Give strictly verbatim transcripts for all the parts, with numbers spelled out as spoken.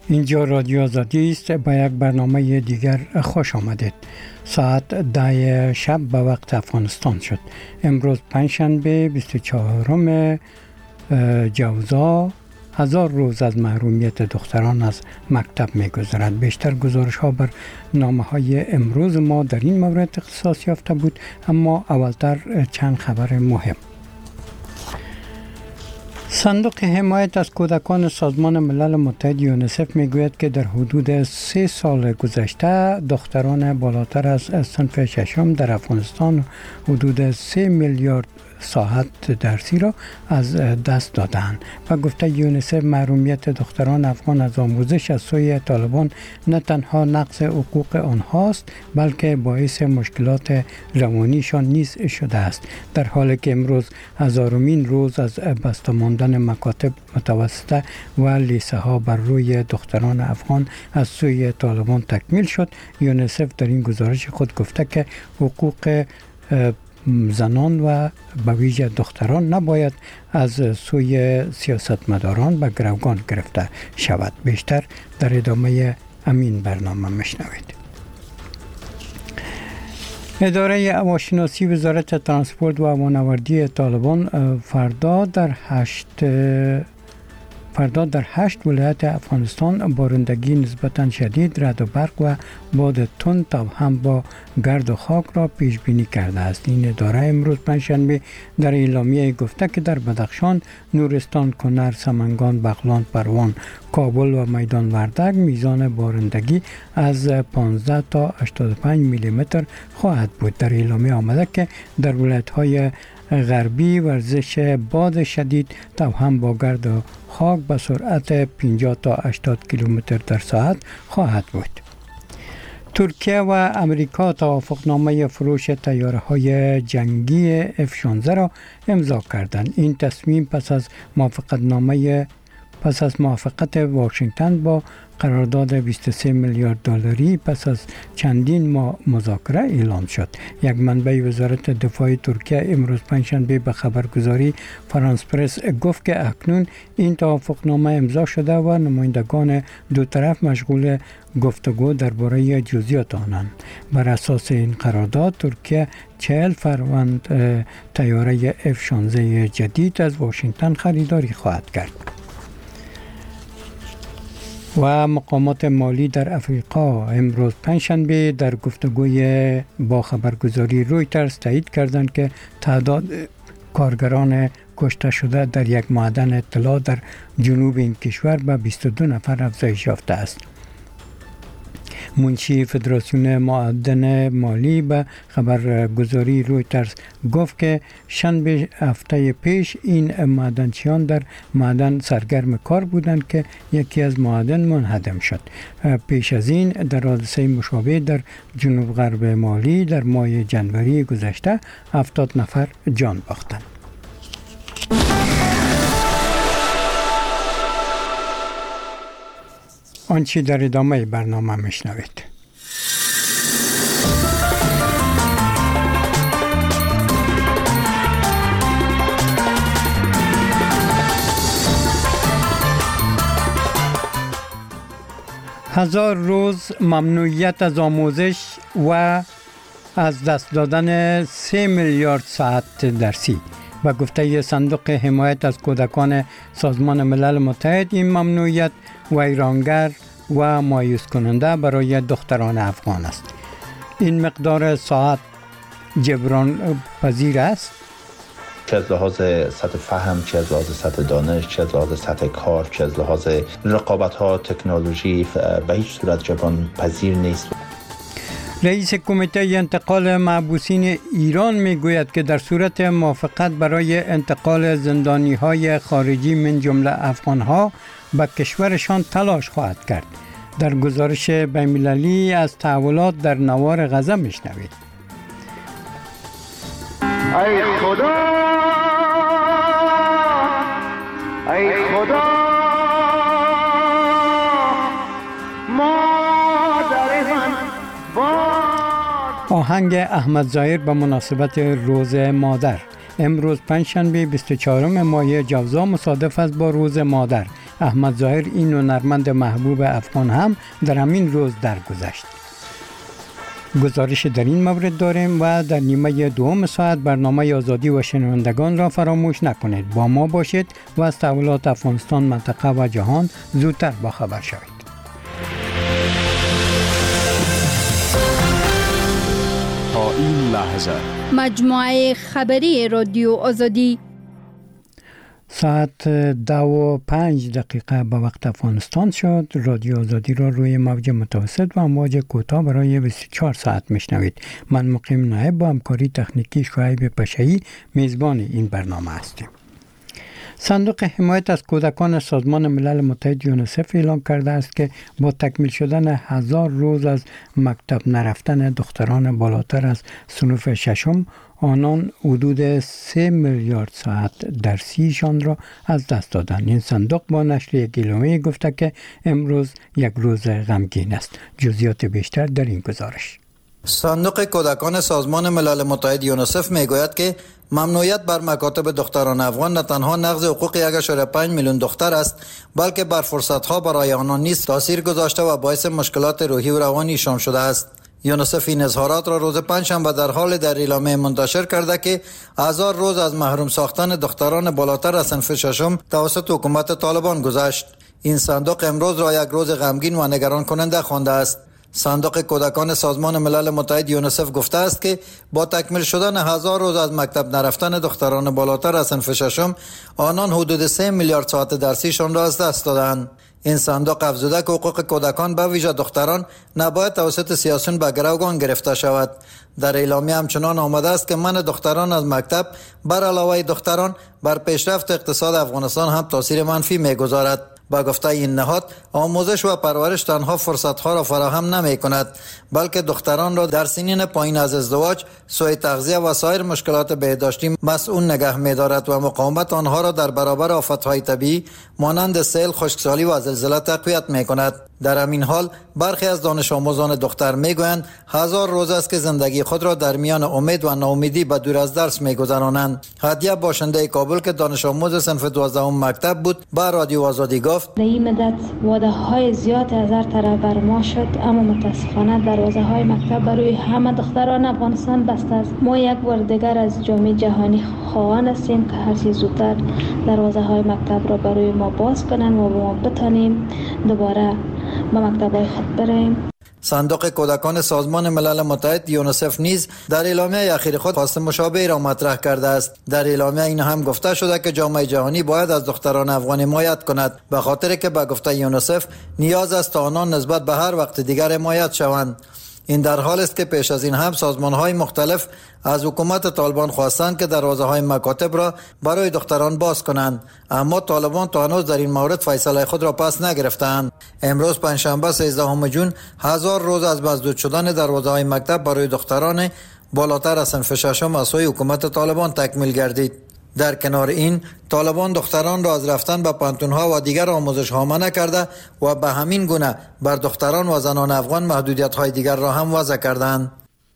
اینجا رادیو آزادی است. با یک برنامه دیگر خوش آمدید. ساعت ده شب به وقت افغانستان شد. امروز پنجشنبه بیست و چهارم جوزا هزار روز از محرومیت دختران از مکتب می‌گذرد. بیشتر گزارش ها بر نامه های امروز ما در این مورد اختصاص یافته بود، اما اولتر چند خبر مهم. صندوق حمایت از کودکان سازمان ملل متحد یونیسف میگوید که در حدود سه سال گذشته دختران بالاتر از صنف ششم در افغانستان حدود سه میلیارد ساعت درسی را از دست دادند. و گفته یونیسف محرومیت دختران افغان از آموزش از سوی طالبان نه تنها نقض حقوق آنهاست، بلکه باعث مشکلات روانیشان نیز شده است، در حالی که امروز هزارمین روز از بسته ماندن مکاتب متوسطه و لیسه ها بر روی دختران افغان از سوی طالبان تکمیل شد. یونیسف در این گزارش خود گفته که حقوق زنان و به ویژه دختران نباید از سوی سیاستمداران به گروگان گرفته شود. بیشتر در ادامه امین برنامه مشنوید. اداره هواشناسی وزارت ترانسپورت و هوانوردی طالبان فردا در هشت فردا در هشت ولایت افغانستان بارندگی نسبتاً شدید، رعد و برق و باد تند تا هم با گرد و خاک را پیش بینی کرده است. این اداره امروز پنجشنبه در اعلامیه گفته که در بدخشان، نورستان، کنر، سمنگان، بغلان، پروان، کابل و میدان وردک میزان بارندگی از پانزده تا هشتاد و پنج میلی متر خواهد بود. در اعلامیه آمده که در ولایت‌های غربی ورزش باد شدید تا هم با گرد و خاک به سرعت پنجاه تا هشتاد کیلومتر در ساعت خواهد بود. ترکیه و امریکا توافقنامه فروش طیاره‌های جنگی اف شانزده را امضا کردند. این تصمیم پس از موافقتنامه پس از موافقت واشنگتن با قرارداد بیست و سه میلیارد دلاری پس از چندین ماه مذاکره اعلام شد. یک منبع وزارت دفاع ترکیه امروز پنجشنبه به خبرگزاری فرانس پرس گفت که اکنون این توافقنامه امضا شده و نمایندگان دو طرف مشغول گفتگو درباره جزئیات آنند. بر اساس این قرارداد ترکیه چهل فروند طیاره اف شانزده جدید از واشنگتن خریداری خواهد کرد. و مقامات مالی در افریقا امروز پنجشنبه در گفتگوی با خبرگزاری رویترز تایید کردند که تعداد کارگران کشته شده در یک معدن طلا در جنوب این کشور به بیست و دو نفر افزایش یافته است. منشی فدراسیون معدن مالی به خبرگزاری رویترز گفت که شنبه هفته پیش این معدنچیان در معدن سرگرم کار بودند که یکی از معادن منهدم شد. پیش از این در حادثه مشابه در جنوب غرب مالی در ماه جنوری گذشته هفتاد نفر جان باختند. آنچه در ادامه برنامه میشنوید. هزار روز ممنوعیت از آموزش و از دست دادن سه میلیارد ساعت درسی. و گفته صندوق حمایت از کودکان سازمان ملل متحد، این ممنوعیت ویرانگر و مایوس کننده برای دختران افغان است. این مقدار ساعت جبران پذیر است؟ چه از لحاظ سطح فهم، چه از لحاظ سطح دانش، چه از لحاظ سطح کار، چه از لحاظ رقابت ها، تکنولوژی به هیچ صورت جبران پذیر نیست. رئیس کمیته انتقال محبوسین ایران میگوید که در صورت موافقت برای انتقال زندانی‌های خارجی من جمله افغان‌ها به کشورشان تلاش خواهد کرد. در گزارش بین‌المللی از تحولات در نوار غزه میشنوید. ای خدا ای خدا آهنگ احمد ظاهر به مناسبت روز مادر. امروز پنجشنبه بیست و چهارم ماه جوزا مصادف است با روز مادر. احمد ظاهر این هنرمند محبوب افغان هم در همین روز درگذشت. گزارش در این مورد داریم و در نیمه دوم ساعت برنامه آزادی و شنوندگان را فراموش نکنید. با ما باشید و از تحولات افغانستان، منطقه و جهان زودتر باخبر شوید. تا این لحظه مجموعه خبری رادیو آزادی ساعت دو و پنج دقیقه به وقت افغانستان شد. رادیو آزادی را روی موج متوسط و امواج کوتاه برای بیست و چهار ساعت میشنوید. من مقیم نایب با همکاری تکنیکی شعیب پشایی میزبان این برنامه هستیم. صندوق حمایت از کودکان سازمان ملل متحد یونیسف اعلام کرده است که با تکمیل شدن هزار روز از مکتب نرفتن دختران بالاتر از صنف ششم، آنان حدود سه میلیارد ساعت درسیشان را از دست دادند. این صندوق با نشر یک اعلامیه گفته که امروز یک روز غمگین است. جزئیات بیشتر در این گزارش. صندوق کودکان سازمان ملل متحد یونیسف میگوید که ممنوعیت بر مکاتب دختران افغان نه تنها نقض حقوق یک ممیز پنج میلیون دختر است، بلکه بر فرصت‌ها برای آنان نیز تاثیر گذاشته و باعث مشکلات روحی و روانیشان شده است. یونیسف این اظهارات را روز پنجشنبه در حال در اعلامیه منتشر کرده که هزار روز از محروم ساختن دختران بالاتر از صنف ششم توسط حکومت طالبان گذشت. این صندوق امروز را یک روز غمگین و نگران کننده خوانده است. صندوق کودکان سازمان ملل متحد یونیسف گفته است که با تکمیل شدن هزار روز از مکتب نرفتن دختران بالاتر از صنف ششم، آنان حدود سه میلیارد ساعت درسیشان را از دست دادند. این صندوق افزوده که حقوق کودکان به ویژه دختران نباید توسط سیاسیون به گروگان گرفته شود. در اعلامیه همچنان آمده است که منع دختران از مکتب بر علاوه دختران بر پیشرفت اقتصاد افغانستان هم تاثیر منفی می‌گذارد. با گفته این نهاد، آموزش و پرورش تنها فرصت‌ها را فراهم نمی‌کند، بلکه دختران را در سنین پایین از ازدواج، سوء تغذیه و سایر مشکلات بهداشتی مسئول نگه می‌دارد و مقاومت آنها را در برابر آفت‌های طبیعی مانند سیل، خشکسالی و زلزله تقویت می‌کند. در همین حال برخی از دانش آموزان دختر میگویند هزار روز است که زندگی خود را در میان امید و ناامیدی به دور از درس میگذرانند. هدیه باشنده کابل که دانش آموز صنف دوازدهم مکتب بود با رادیو آزادی گفت: در این مدت وعده های زیاد از هر طرف بر ما شد، اما متاسفانه دروازه های مکتب برای همه دختران افغانستان بسته است. ما یک بار دیگر از جامعه جهانی خواهان هستیم که هر چه زودتر دروازه های مکتب را برای ما باز کنند و ما بتانیم دوباره به مکتب‌های خود بریم. صندوق کودکان سازمان ملل متحد یونیسف نیز در اعلامیه اخیر خود خواست مشابه را مطرح کرده است. در اعلامیه این هم گفته شده که جامعه جهانی باید از دختران افغان حمایت کند، به خاطر که به گفته یونیسف نیاز است تا آنان نسبت به هر وقت دیگر حمایت شوند. این در حال است که پیش از این هم سازمان‌های مختلف از حکومت طالبان خواستند که دروازه‌های مکاتب را برای دختران باز کنند، اما طالبان تا هنوز در این مورد فیصله خود را پس نگرفتند. امروز پنجشنبه سیزدهم ژوئن هزار روز از مسدود شدن دروازه‌های مکتب برای دختران بالاتر از صنف ششم از سوی حکومت طالبان تکمیل گردید. در کنار این، طالبان دختران را از رفتن به پانتون‌ها و دیگر آموزش‌ها منع کرده و به همین گونه بر دختران و زنان افغان محدودیت‌های دیگر را هم وضع کردند.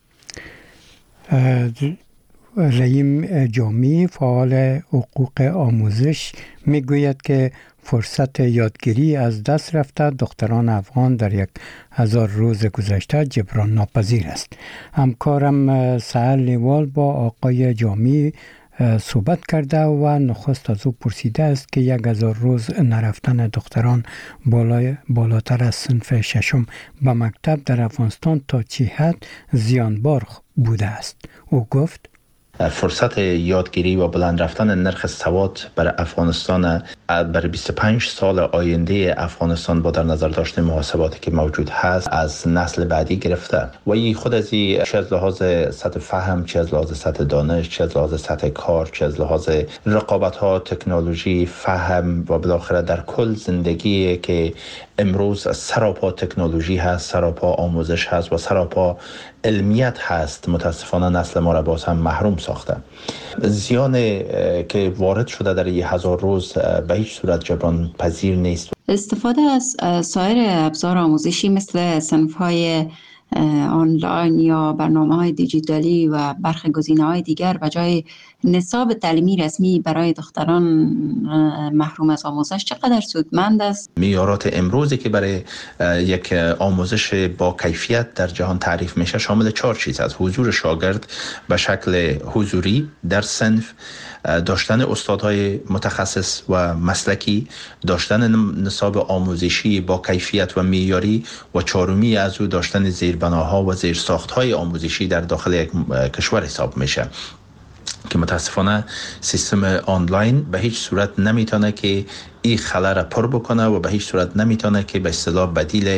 رحیم جامی، فعال حقوق آموزش، میگوید که فرصت یادگیری از دست رفته دختران افغان در یک هزار روز گذشته جبران ناپذیر است. همکارم سهل لیوال با آقای جامی صحبت کرده و نخست از او پرسیده است که یک هزار روز نرفتن دختران بالای بالاتر از صنف ششم به مکتب در افغانستان تا چه حد زیانبار بوده است. او گفت: فرصت یادگیری و بلند رفتن نرخ سواد برای افغانستان برای بیست و پنج سال آینده افغانستان با در نظر داشتن محاسباتی که موجود هست از نسل بعدی گرفته و این خود از این چه از لحاظ سطح فهم، چه از لحاظ سطح دانش، چه از لحاظ سطح کار، چه از لحاظ رقابت ها، تکنولوژی، فهم و بالاخره در کل زندگی که امروز سراپا تکنولوژی هست، سراپا آموزش هست و سراپا علمیت هست، متاسفانه نسل ما را باز هم محروم ساخته. زیان که وارد شده در این هزار روز به هیچ صورت جبران پذیر نیست. استفاده از سایر ابزار آموزشی مثل صنف‌های آنلاین یا برنامه‌های دیجیتالی و برخی گزینه‌های دیگر به جای نصاب تعلیمی رسمی برای دختران محروم از آموزش چقدر سودمند است؟ معیارات امروزی که برای یک آموزش با کیفیت در جهان تعریف میشه شامل چهار چیز است: حضور شاگرد به شکل حضوری در صنف، داشتن استادهای متخصص و مسلکی، داشتن نصاب آموزشی با کیفیت و معیاری و چهارمی از او داشتن زیربناها و زیرساختهای آموزشی در داخل یک کشور حساب میشه که متاسفانه سیستم آنلاین به هیچ صورت نمیتونه که این خلا را پر بکنه و به هیچ صورت نمیتونه که به اصطلاح بدیل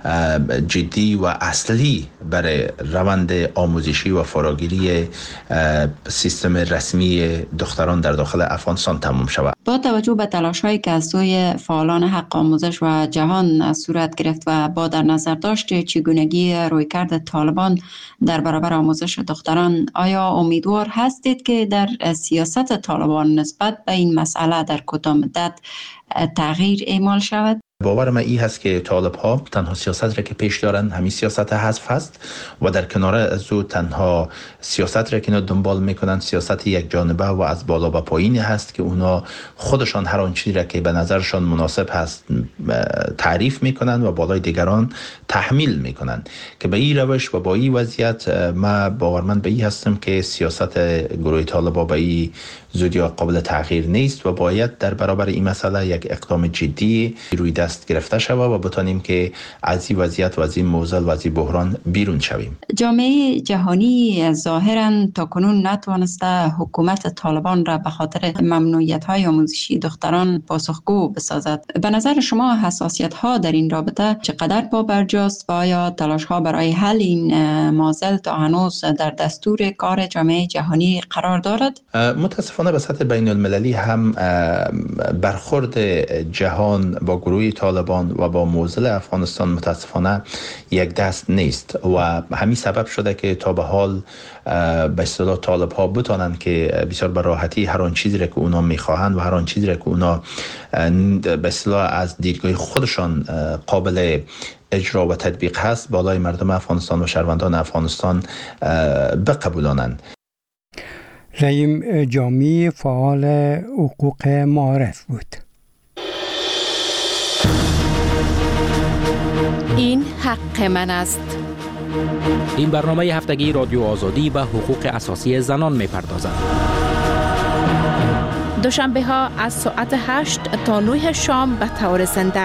جدی و اصلی برای روند آموزشی و فراگیری سیستم رسمی دختران در داخل افغانستان تمام شود. با توجه به تلاش‌هایی که از سوی فعالان حق آموزش و جهان صورت گرفت و با در نظر داشت چگونگی رویکرد طالبان در برابر آموزش دختران، آیا امیدوار هستید که در سیاست طالبان نسبت به این مسئله در کوتاه مدت تغییر اعمال شود؟ باور من این هست که طالب ها تنها سیاست را که پیش دارن همین سیاست حذف هست و در کنار از او تنها سیاست را که اینا دنبال میکنن سیاست یک جانبه و از بالا به پایین هست که اونا خودشان هر آن چیزی را که به نظرشان مناسب هست تعریف میکنن و بالای دیگران تحمیل میکنن که به این روش و با این وضعیت ما باورمند به این هستم که سیاست گروه طالبان به این زودی قابل تغییر نیست و باید در برابر این مسئله یک اقدام جدی روی دست گرفته شود و بتانیم که از این وضعیت و از این معضل و از این بحران بیرون شویم. جامعه جهانی ظاهراً تاکنون نتوانسته حکومت طالبان را به خاطر ممنوعیت‌های آموزشی دختران پاسخگو بسازد. به نظر شما حساسیت‌ها در این رابطه چقدر پابرجاست و آیا تلاش‌ها برای حل این معضل تا هنوز در دستور کار جامعه جهانی قرار دارد؟ متاسفانه به سطح بین المللی هم برخورد جهان با گروه طالبان و با معضل افغانستان متاسفانه یک دست نیست و همین سبب شده که تا به حال به اصطلاح طالب ها بتانند که بسیار به راحتی هر آن چیزی را که اونا میخواهند و هر آن چیزی را که اونا به اصطلاح از دیدگاه خودشان قابل اجرا و تطبیق هست بالای مردم افغانستان و شهروندان افغانستان بقبولانند. رحیم جامی فعال حقوق معارف بود. این حق من است. این برنامه هفتگی رادیو آزادی به حقوق اساسی زنان می پردازد. دوشنبه ها از ساعت هشت تا نه شام به طور زنده.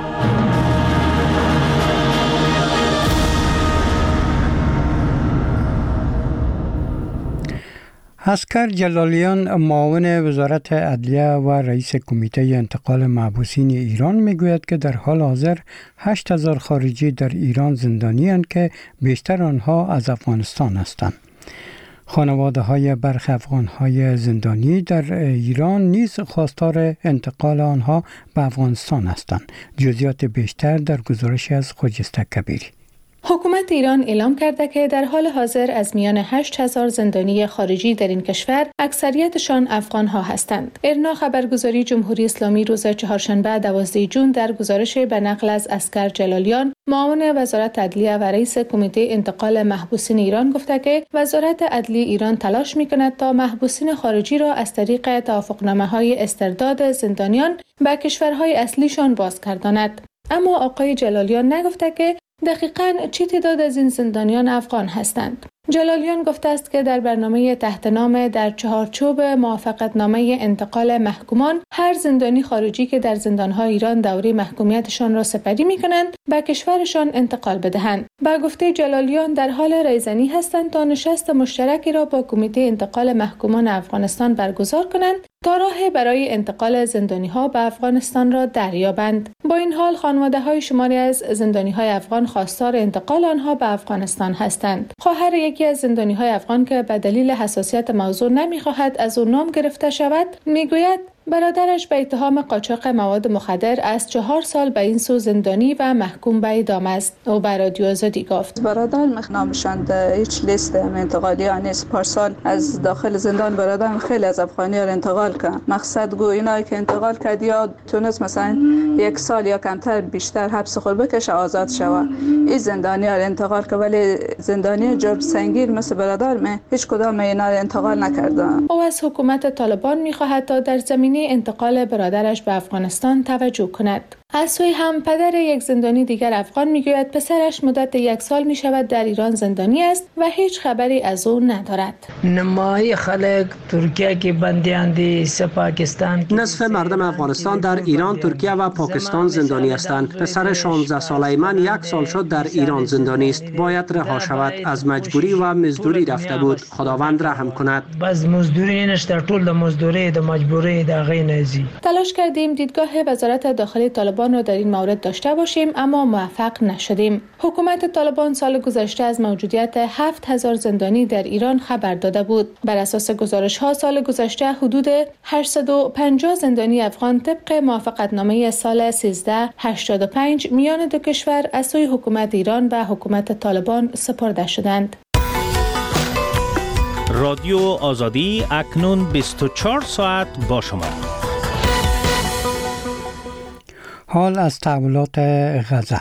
اسکر جلالیان معاون وزارت عدلیه و رئیس کمیته انتقال محبوسین ایران میگوید که در حال حاضر هشت هزار خارجی در ایران زندانی اند که بیشتر آنها از افغانستان هستند. خانواده های برخی افغان های زندانی در ایران نیز خواستار انتقال آنها به افغانستان هستند. جزئیات بیشتر در گزارش از خجسته کبیری. حکومت ایران اعلام کرده که در حال حاضر از میان هشت هزار زندانی خارجی در این کشور اکثریتشان افغان ها هستند. ارنا خبرگزاری جمهوری اسلامی روز چهارشنبه دوازده ژوئن در گزارش به نقل از اسکر جلالیان معاون وزارت عدلیه و رئیس کمیته انتقال محبوسین ایران گفته که وزارت عدلیه ایران تلاش می‌کند تا محبوسین خارجی را از طریق توافقنامه‌های استرداد زندانیان به کشورهای اصلیشان بازگرداند. اما آقای جلالیان نگفته که دقیقاً چه تعداد از این زندانیان افغان هستند. جلالیان گفته است که در برنامه تحت نام در چهارچوب موافقتنامه انتقال محکومان هر زندانی خارجی که در زندانهای ایران دوره محکومیتشان را سپری می‌کنند به کشورشان انتقال بدهند. با گفته جلالیان در حال ریزنی هستند تا نشست مشترکی را با کمیته انتقال محکومان افغانستان برگزار کنند تا راه برای انتقال زندانی‌ها به افغانستان را دریابند. با این حال خانواده‌های شماری از زندانی‌های افغان خواستار انتقال آنها به افغانستان هستند. خواهر یکی از زندانی‌های افغان که به دلیل حساسیت موضوع نمی‌خواهد از او نام گرفته شود، می‌گوید برادرش به اتهام قاچاق مواد مخدر از چهار سال به این سو زندانی و محکوم به اعدام است. او به رادیو آزادی گفت برادر نامشان هیچ لیست انتقالی نیست. پارسال از داخل زندان برادر خیلی از افغانی‌ها انتقال کرد. مقصد گو اینایی که انتقال کرد یا تونست مثلا یک سال یا کمتر بیشتر حبس خود بکشه آزاد شود. این زندانی‌ها انتقال کرد ولی زندانی جرم سنگین مثل برادر من هیچ کدام اینا انتقال نکردن. او از حکومت طالبان می‌خواهد تا در زمینه انتقال برادرش به افغانستان توجه کند. از سوی هم پدر یک زندانی دیگر افغان میگوید پسرش مدت یک سال می شود در ایران زندانی است و هیچ خبری از او ندارد. نمای خلق ترکیه که بندیاندی سه پاکستان، نصف مردم افغانستان در ایران، ترکیه و پاکستان زندانی هستند. پسر شانزده ساله من یک سال شد در ایران زندانی است. باید رها شود. از مجبوری و مزدوری رفته بود. خداوند رحم کند. بس مزدوری نشته، ټول د مزدوری د مجبوری د غی نزی. تلاش کردیم دیدگاه وزارت داخلی طالبان را در این مورد داشته باشیم اما موفق نشدیم. حکومت طالبان سال گذشته از موجودیت هفت هزار زندانی در ایران خبر داده بود. بر اساس گزارش ها سال گذشته حدود هشتصد و پنجاه زندانی افغان طبق موافقتنامه سال سیزده هشتاد و پنج میان دو کشور از سوی حکومت ایران و حکومت طالبان سپرده شدند. رادیو آزادی اکنون بیست و چهار ساعت با شما. حال از تحولات غزه.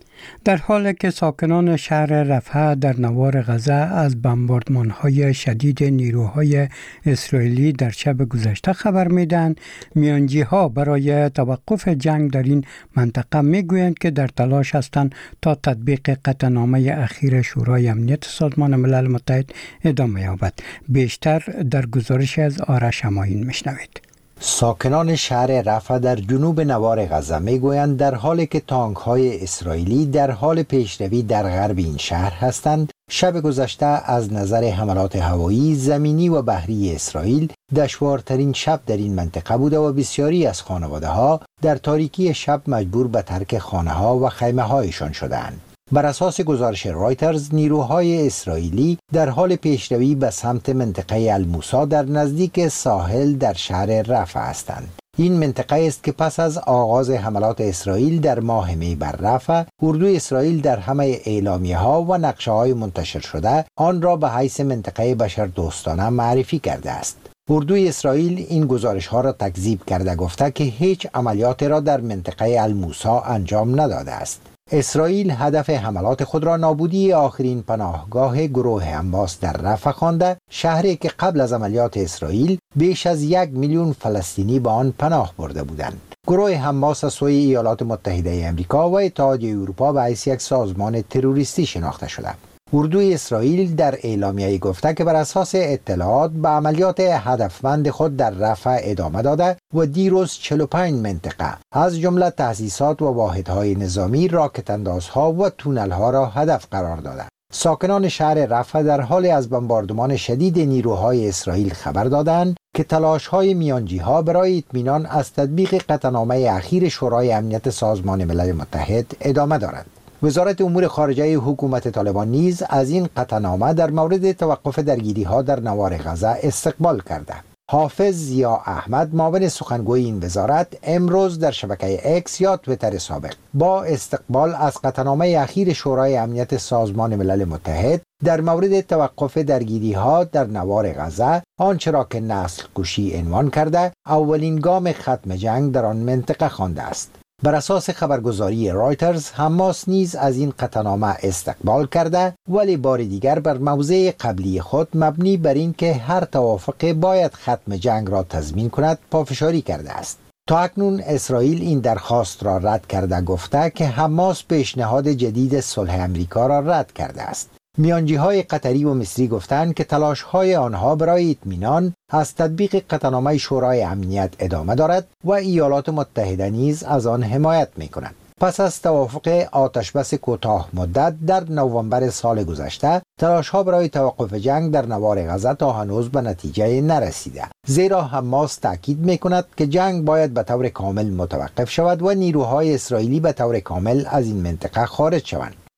در حالی که ساکنان شهر رفح در نوار غزه از بمباردمان‌های شدید نیروهای اسرائیلی در شب گذشته خبر میدن، میانجی‌ها برای توقف جنگ در این منطقه میگویند که در تلاش هستند تا تطبیق قطعنامه اخیر شورای امنیت سازمان ملل متحد ادامه یابد. بیشتر در گزارش از آرش اماین میشنوید. ساکنان شهر رفح در جنوب نوار غزه میگویند در حالی که تانک‌های اسرائیلی در حال پیشروی در غرب این شهر هستند، شب گذشته از نظر حملات هوایی، زمینی و بحری اسرائیل دشوارترین شب در این منطقه بوده و بسیاری از خانواده‌ها در تاریکی شب مجبور به ترک خانه‌ها و خیمه‌هایشان شدند. بر اساس گزارش رایترز، نیروهای اسرائیلی در حال پیشروی به سمت منطقه الموسی در نزدیک ساحل در شهر رفح هستند. این منطقه است که پس از آغاز حملات اسرائیل در ماه می بر رفح، اردوی اسرائیل در همه اعلامیه ها و نقشه های منتشر شده آن را به حیث منطقه بشردوستانه معرفی کرده است. اردوی اسرائیل این گزارش ها را تکذیب کرده گفته که هیچ عملیاتی را در منطقه الموسی انجام نداده است. اسرائیل هدف حملات خود را نابودی آخرین پناهگاه گروه حماس در رفح خوانده، شهری که قبل از عملیات اسرائیل بیش از یک میلیون فلسطینی به آن پناه برده بودند. گروه حماس از سوی ایالات متحده آمریکا و اتحادیه اروپا به حیث یک سازمان تروریستی شناخته شده. اردوی اسرائیل در اعلامیه گفته که بر اساس اطلاعات به عملیات هدفمند خود در رفح ادامه داده و دیروز چهل و پنج منطقه از جمله تأسیسات و واحدهای نظامی، راکت اندازها و تونل‌ها را هدف قرار داده. ساکنان شهر رفح در حال از بمباردمان شدید نیروهای اسرائیل خبر دادند که تلاش‌های میانجی‌ها برای اطمینان از تطبیق قطعنامه اخیر شورای امنیت سازمان ملل متحد ادامه دارد. وزارت امور خارجه حکومت طالبان نیز از این قطعنامه در مورد توقف درگیری‌ها در نوار غزه استقبال کرده. حافظ ضیا احمد، معاون سخنگوی این وزارت، امروز در شبکه اکس یا توییتر سابق با استقبال از قطعنامه اخیر شورای امنیت سازمان ملل متحد در مورد توقف درگیری‌ها در نوار غزه، آنچه را که نسل کشی عنوان کرده، اولین گام ختم جنگ در آن منطقه خوانده است. بر اساس خبرگزاری رایترز، حماس نیز از این قطعنامه استقبال کرده ولی بار دیگر بر موضع قبلی خود مبنی بر این که هر توافق باید ختم جنگ را تضمین کند پافشاری کرده است. تا اکنون اسرائیل این درخواست را رد کرده گفته که حماس پیشنهاد جدید صلح امریکا را رد کرده است. میانجی‌های قطری و مصری گفتند که تلاش‌های آنها برای اطمینان از تطبیق قطعنامه شورای امنیت ادامه دارد و ایالات متحده نیز از آن حمایت می‌کند. پس از توافق آتشبس کوتاه مدت در نوامبر سال گذشته، تلاش‌ها برای توقف جنگ در نوار غزه تا هنوز به نتیجه نرسیده، زیرا حماس تاکید می‌کند که جنگ باید به طور کامل متوقف شود و نیروهای اسرائیلی به طور کامل از این منطقه خارج شوند.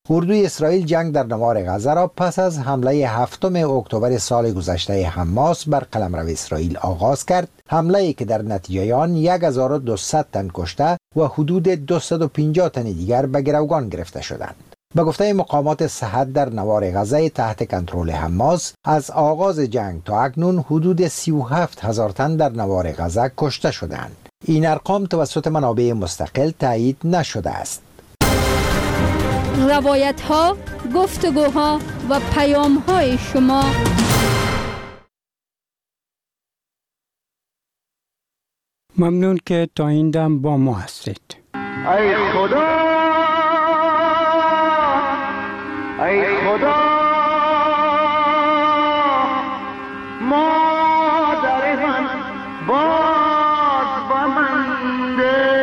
اردوی اسرائیل جنگ در نوار غزه را پس از حمله هفتم اکتبر سال گذشته حماس بر قلمرو اسرائیل آغاز کرد، حمله ای که در نتیجه آن هزار و دویست تن کشته و حدود دویست و پنجاه تن دیگر به گروگان گرفته شدند. به گفته مقامات صحت در نوار غزه تحت کنترل حماس، از آغاز جنگ تا اکنون حدود سی و هفت هزار تن در نوار غزه کشته شدند. این ارقام توسط منابع مستقل تایید نشده است. روایت ها، گفتگوها و پیام های شما. ممنون که تا این دم با ما هستید. ای خدا، ای خدا، مادر من باز با من ده،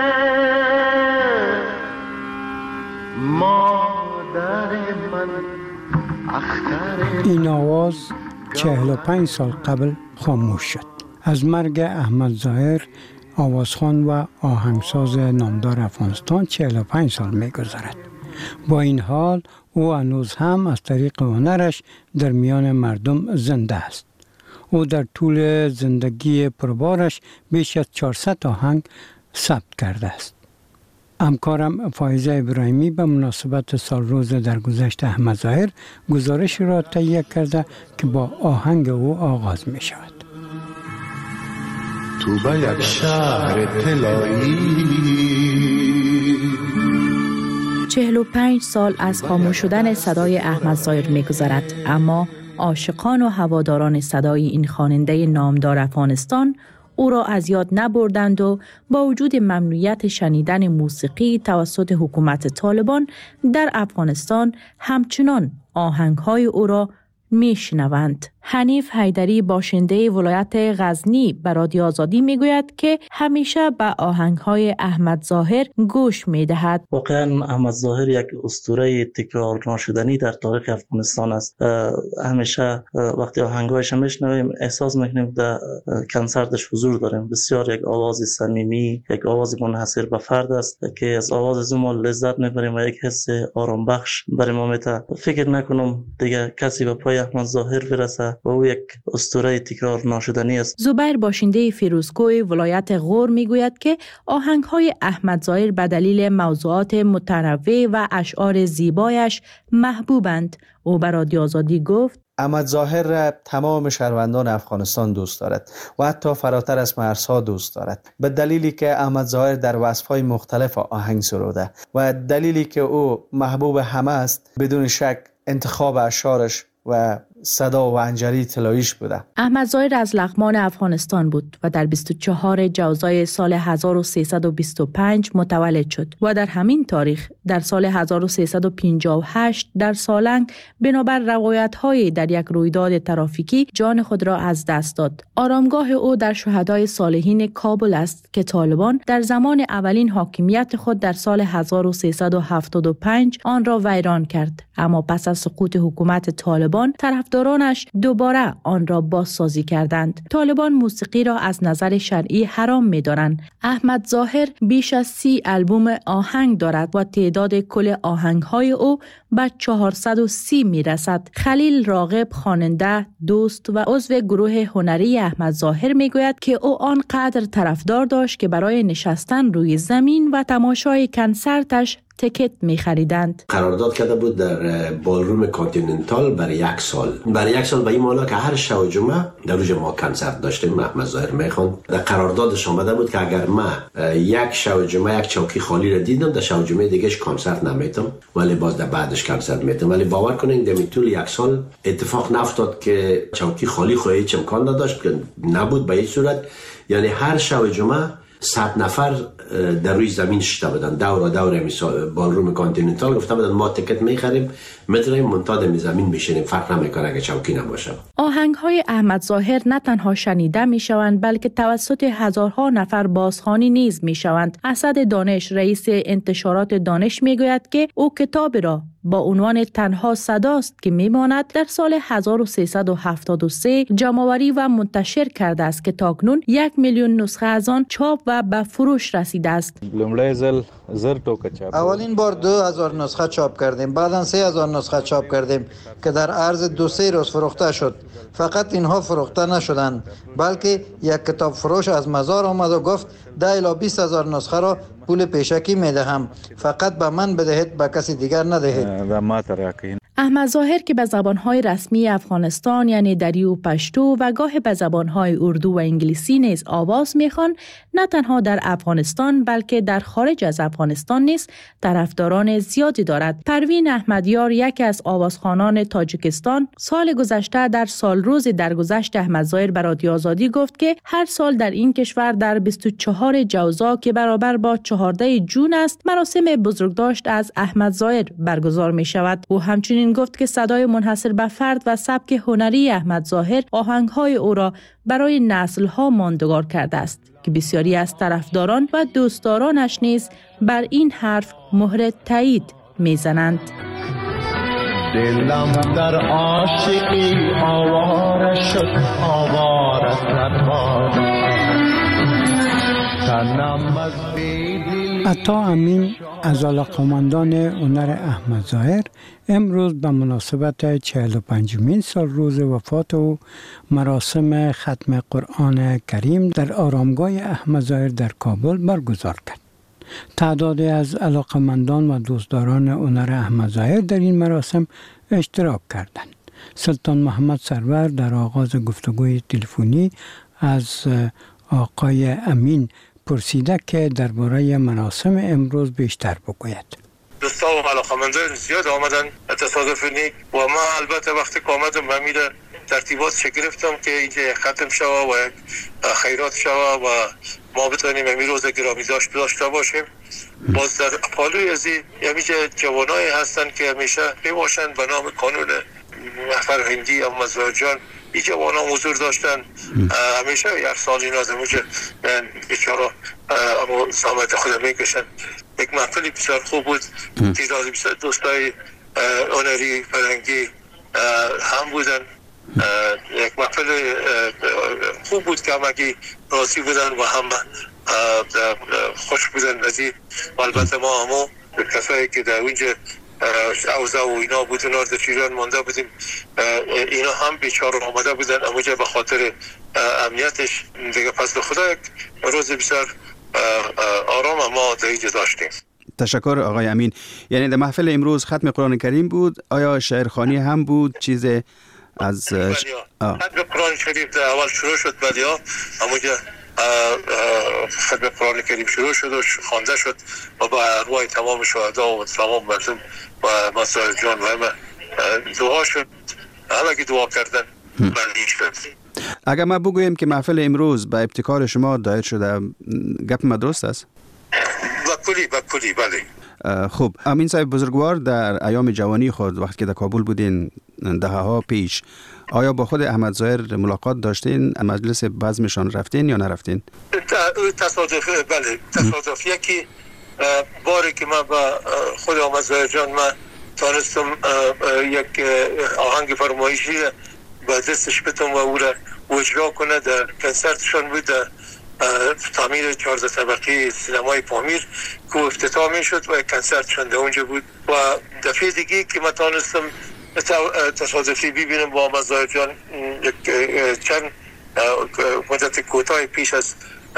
مادر من اختر. این آواز چهل و پنج سال قبل خاموش شد. از مرگ احمد ظاهر، آوازخوان و آهنگساز نامدار افغانستان چهل و پنج سال می‌گذرد. با این حال او هنوز هم از طریق هنرش در میان مردم زنده است. او در طول زندگی پربارش بیش از چهارصد آهنگ ثبت کرده است. همکارم فایزه ابراهیمی به مناسبت سال روز درگذشت احمد ظاهر گزارش را تهیه کرده که با آهنگ او آغاز می شود. تو به یک شهر طلایی، چهل و پنج سال از خاموش شدن صدای احمد ظاهر می‌گذرد، اما عاشقان و هواداران صدای این خواننده نامدار افغانستان او را از یاد نبردند و با وجود ممنوعیت شنیدن موسیقی توسط حکومت طالبان در افغانستان همچنان آهنگ‌های او را میشنوند. حنیف حیدری باشنده ولایت غزنی به رادیو آزادی میگوید که همیشه به آهنگ‌های احمد ظاهر گوش میدهد. واقعا احمد ظاهر یک اسطوره تکرار ناشدنی در تاریخ افغانستان است. همیشه وقتی آهنگ‌هایش میشنویم احساس میکنیم در کنسرتش حضور داریم. بسیار یک آواز صمیمی، یک آواز منحصر به فرد است که از آواز ما لذت میبریم و یک حس آرام بخش برای ما میده. فکر نکنم دیگه کسی به پای احمد ظاهر برسه و او یک اسطوره تکرار ناشدنی است. زبیر باشنده فیروزکوی ولایت غور میگوید که آهنگ‌های احمد ظاهر به دلیل موضوعات متنوع و اشعار زیبایش محبوبند. او به رادیو آزادی گفت: احمد ظاهر را تمام شهروندان افغانستان دوست دارد و حتی فراتر از مرزها دوست دارد، به دلیلی که احمد ظاهر در وصف‌های مختلف آهنگ سروده و دلیلی که او محبوب همه است. بدون شک انتخاب اشعارش و صدا و انجری طلاییش بوده. احمد ظاهر از لغمان افغانستان بود و در بیست و چهارم جوزای سال هزار و سیصد و بیست و پنج متولد شد و در همین تاریخ در سال هزار و سیصد و پنجاه و هشت در سالنگ بنابر روایت‌های در یک رویداد ترافیکی جان خود را از دست داد. آرامگاه او در شهدای صالحین کابل است که طالبان در زمان اولین حاکمیت خود در سال هزار و سیصد و هفتاد و پنج آن را ویران کرد، اما پس از سقوط حکومت طالبان طرفدارانش دوباره آن را بازسازی کردند. طالبان موسیقی را از نظر شرعی حرام می‌دانند. احمد ظاهر بیش از سی البوم آهنگ دارد و تعداد کل آهنگ‌های او به چهارصد و سی می‌رسد. خلیل راغب خواننده، دوست و عضو گروه هنری احمد ظاهر می‌گوید که او آنقدر طرفدار داشت که برای نشستن روی زمین و تماشای کنسرتش تکت می خریدند. قرارداد کرده بود در بالروم کانتیننتال برای یک سال. برای یک سال به این معنی که هر شب جمعه در روز ما کنسرت داشتیم. احمد ظاهر میخواند. در قراردادش آمده بود که اگر ما یک شب جمعه یک چوکی خالی را دیدم، در شب جمعه دیگهش کنسرت نمیتم، ولی باز در بعدش کنسرت میتم. ولی باور کنین در طول یک سال اتفاق نافتاد که چوکی خالی خو هیچ امکان نداشت، که نبود به این صورت. یعنی هر شب جمعه صد نفر در روی زمین شده بودن، دور دور بالروم کانتیننتال. گفته بودن ما تکت میخریم، میتونیم منتاد می زمین میشینیم، فرق نمیکنه اگه چوکی نباشه. آهنگ‌های احمد ظاهر نه تنها شنیده میشوند بلکه توسط هزارها نفر بازخوانی نیز میشوند. اسد دانش رئیس انتشارات دانش میگوید که او کتاب را با عنوان تنها صداست که میماند در سال هزار و سیصد و هفتاد و سه جمع‌آوری و منتشر کرده است که تاکنون یک میلیون نسخه از آن چاپ و به فروش رسیده است. اولین بار دو هزار نسخه چاپ کردیم، بعدا سه هزار نسخه چاپ کردیم که در عرض دو سه روز فروخته شد. فقط اینها فروخته نشدند، بلکه یک کتاب فروش از مزار آمد و گفت ده الی بیست هزار نسخه را پول پیشکی میدهم، فقط به من بدهید، به کسی دیگر ندهید. احمد ظاهر که به زبانهای رسمی افغانستان یعنی دری و پشتو و گاه به زبانهای اردو و انگلیسی نیز آواز میخوان، نه تنها در افغانستان بلکه در خارج از افغانستان نیز طرفداران زیادی دارد. پروین احمدیار، یکی از آوازخوانان تاجیکستان، سال گذشته در سالروز درگذشت احمد ظاهر به رادیو آزادی گفت که هر سال در این کشور در بیست و چهار جوزا که برابر با چهارده جون است، مراسم بزرگداشت از احمد ظاهر برگزار می شود. او همچنین گفت که صدای منحصر به فرد و سبک هنری احمد ظاهر آهنگ‌های او را برای نسل‌ها ماندگار کرده است که بسیاری از طرفداران و دوستدارانش نیز بر این حرف مهر تایید می‌زنند. دلم در عاشقی آواره شد، آواره نباد تنم از بیدی. عطا امین از علاقه‌مندان هنر احمد ظاهر امروز به مناسبت چهل و پنجمین سال روز وفات او مراسم ختم قرآن کریم در آرامگاه احمد ظاهر در کابل برگزار کرد. تعدادی از علاقه‌مندان و دوستداران هنر احمد ظاهر در این مراسم اشتراک کردند. سلطان محمد سرور در آغاز گفتگوی تلفنی از آقای امین پرسیده که درباره مراسم امروز بیشتر بگوید. دوستا و علاقه‌مندان زیاد آمدن تصادف نیک و ما البته وقتی که آمدم و میره ترتیبات چه گرفتم که اینجا ختم شوه و خیرات شوه و ما بتونیم امی روز گرامی داشت داشته باشیم. باز در پالوی ازی همیشه جوانایی هستن که همیشه میباشن به نام قانون فرهنگی اما زاجان این جوان ها حضور داشتن. همیشه یک سال این از موجه بیچاره اما زحمت خود میکشن. یک محفلی بسیار خوب بود، تعدادی بسیار دوستای هنری فرهنگی هم بودن. یک محفل خوب بود که همگی راضی بودن و هم خوش بودن از این. البته ما همو کسایی که در اونجا اوضاع و اینا بود اونها در ایران مانده بودیم، اینا هم بیچاره آمده بودن اموجه به خاطر امنیتش دیگه. پس به خدا یک روز بسیار آرام ما در اینجا داشتیم. تشکر آقای امین. یعنی در محفل امروز ختم قرآن کریم بود، آیا شعرخوانی هم بود؟ چیز از ختم قرآن شریف در اول شروع شد، بعدیا اموجه ختم قرآن کریم شروع شد و خوانده شد و با ارواح تمام شهدا و تمام مردم و مسائل جان و همه دعا شد، همه که دعا کردن بندی شد. اگر ما بگوییم که محفل امروز به ابتکار شما دایر شده، گپ ما درست است؟ بکلی بکلی بله. خوب، امین صاحب بزرگوار در ایام جوانی خود وقتی که در کابل بودین دهه ها پیش، آیا با خود احمد ظاهر ملاقات داشتین؟ مجلس بزمشان رفتین یا نرفتین؟ تصادف بله، تصادف یکی باری که من با خود احمد ظاهر جان من تانستم یک آهنگ فرمایشی با دستش بتم و او را اجرا کنه. در کنسرتشان بود در تعمیر چهارده طبقه سینمای پامیر که افتتاح می شد و کنسرتشان در اونجا بود. و دفعه دیگه که من تانستم تصادفی ببینم با احمد ظاهر جان چند مدت کوتاه پیش از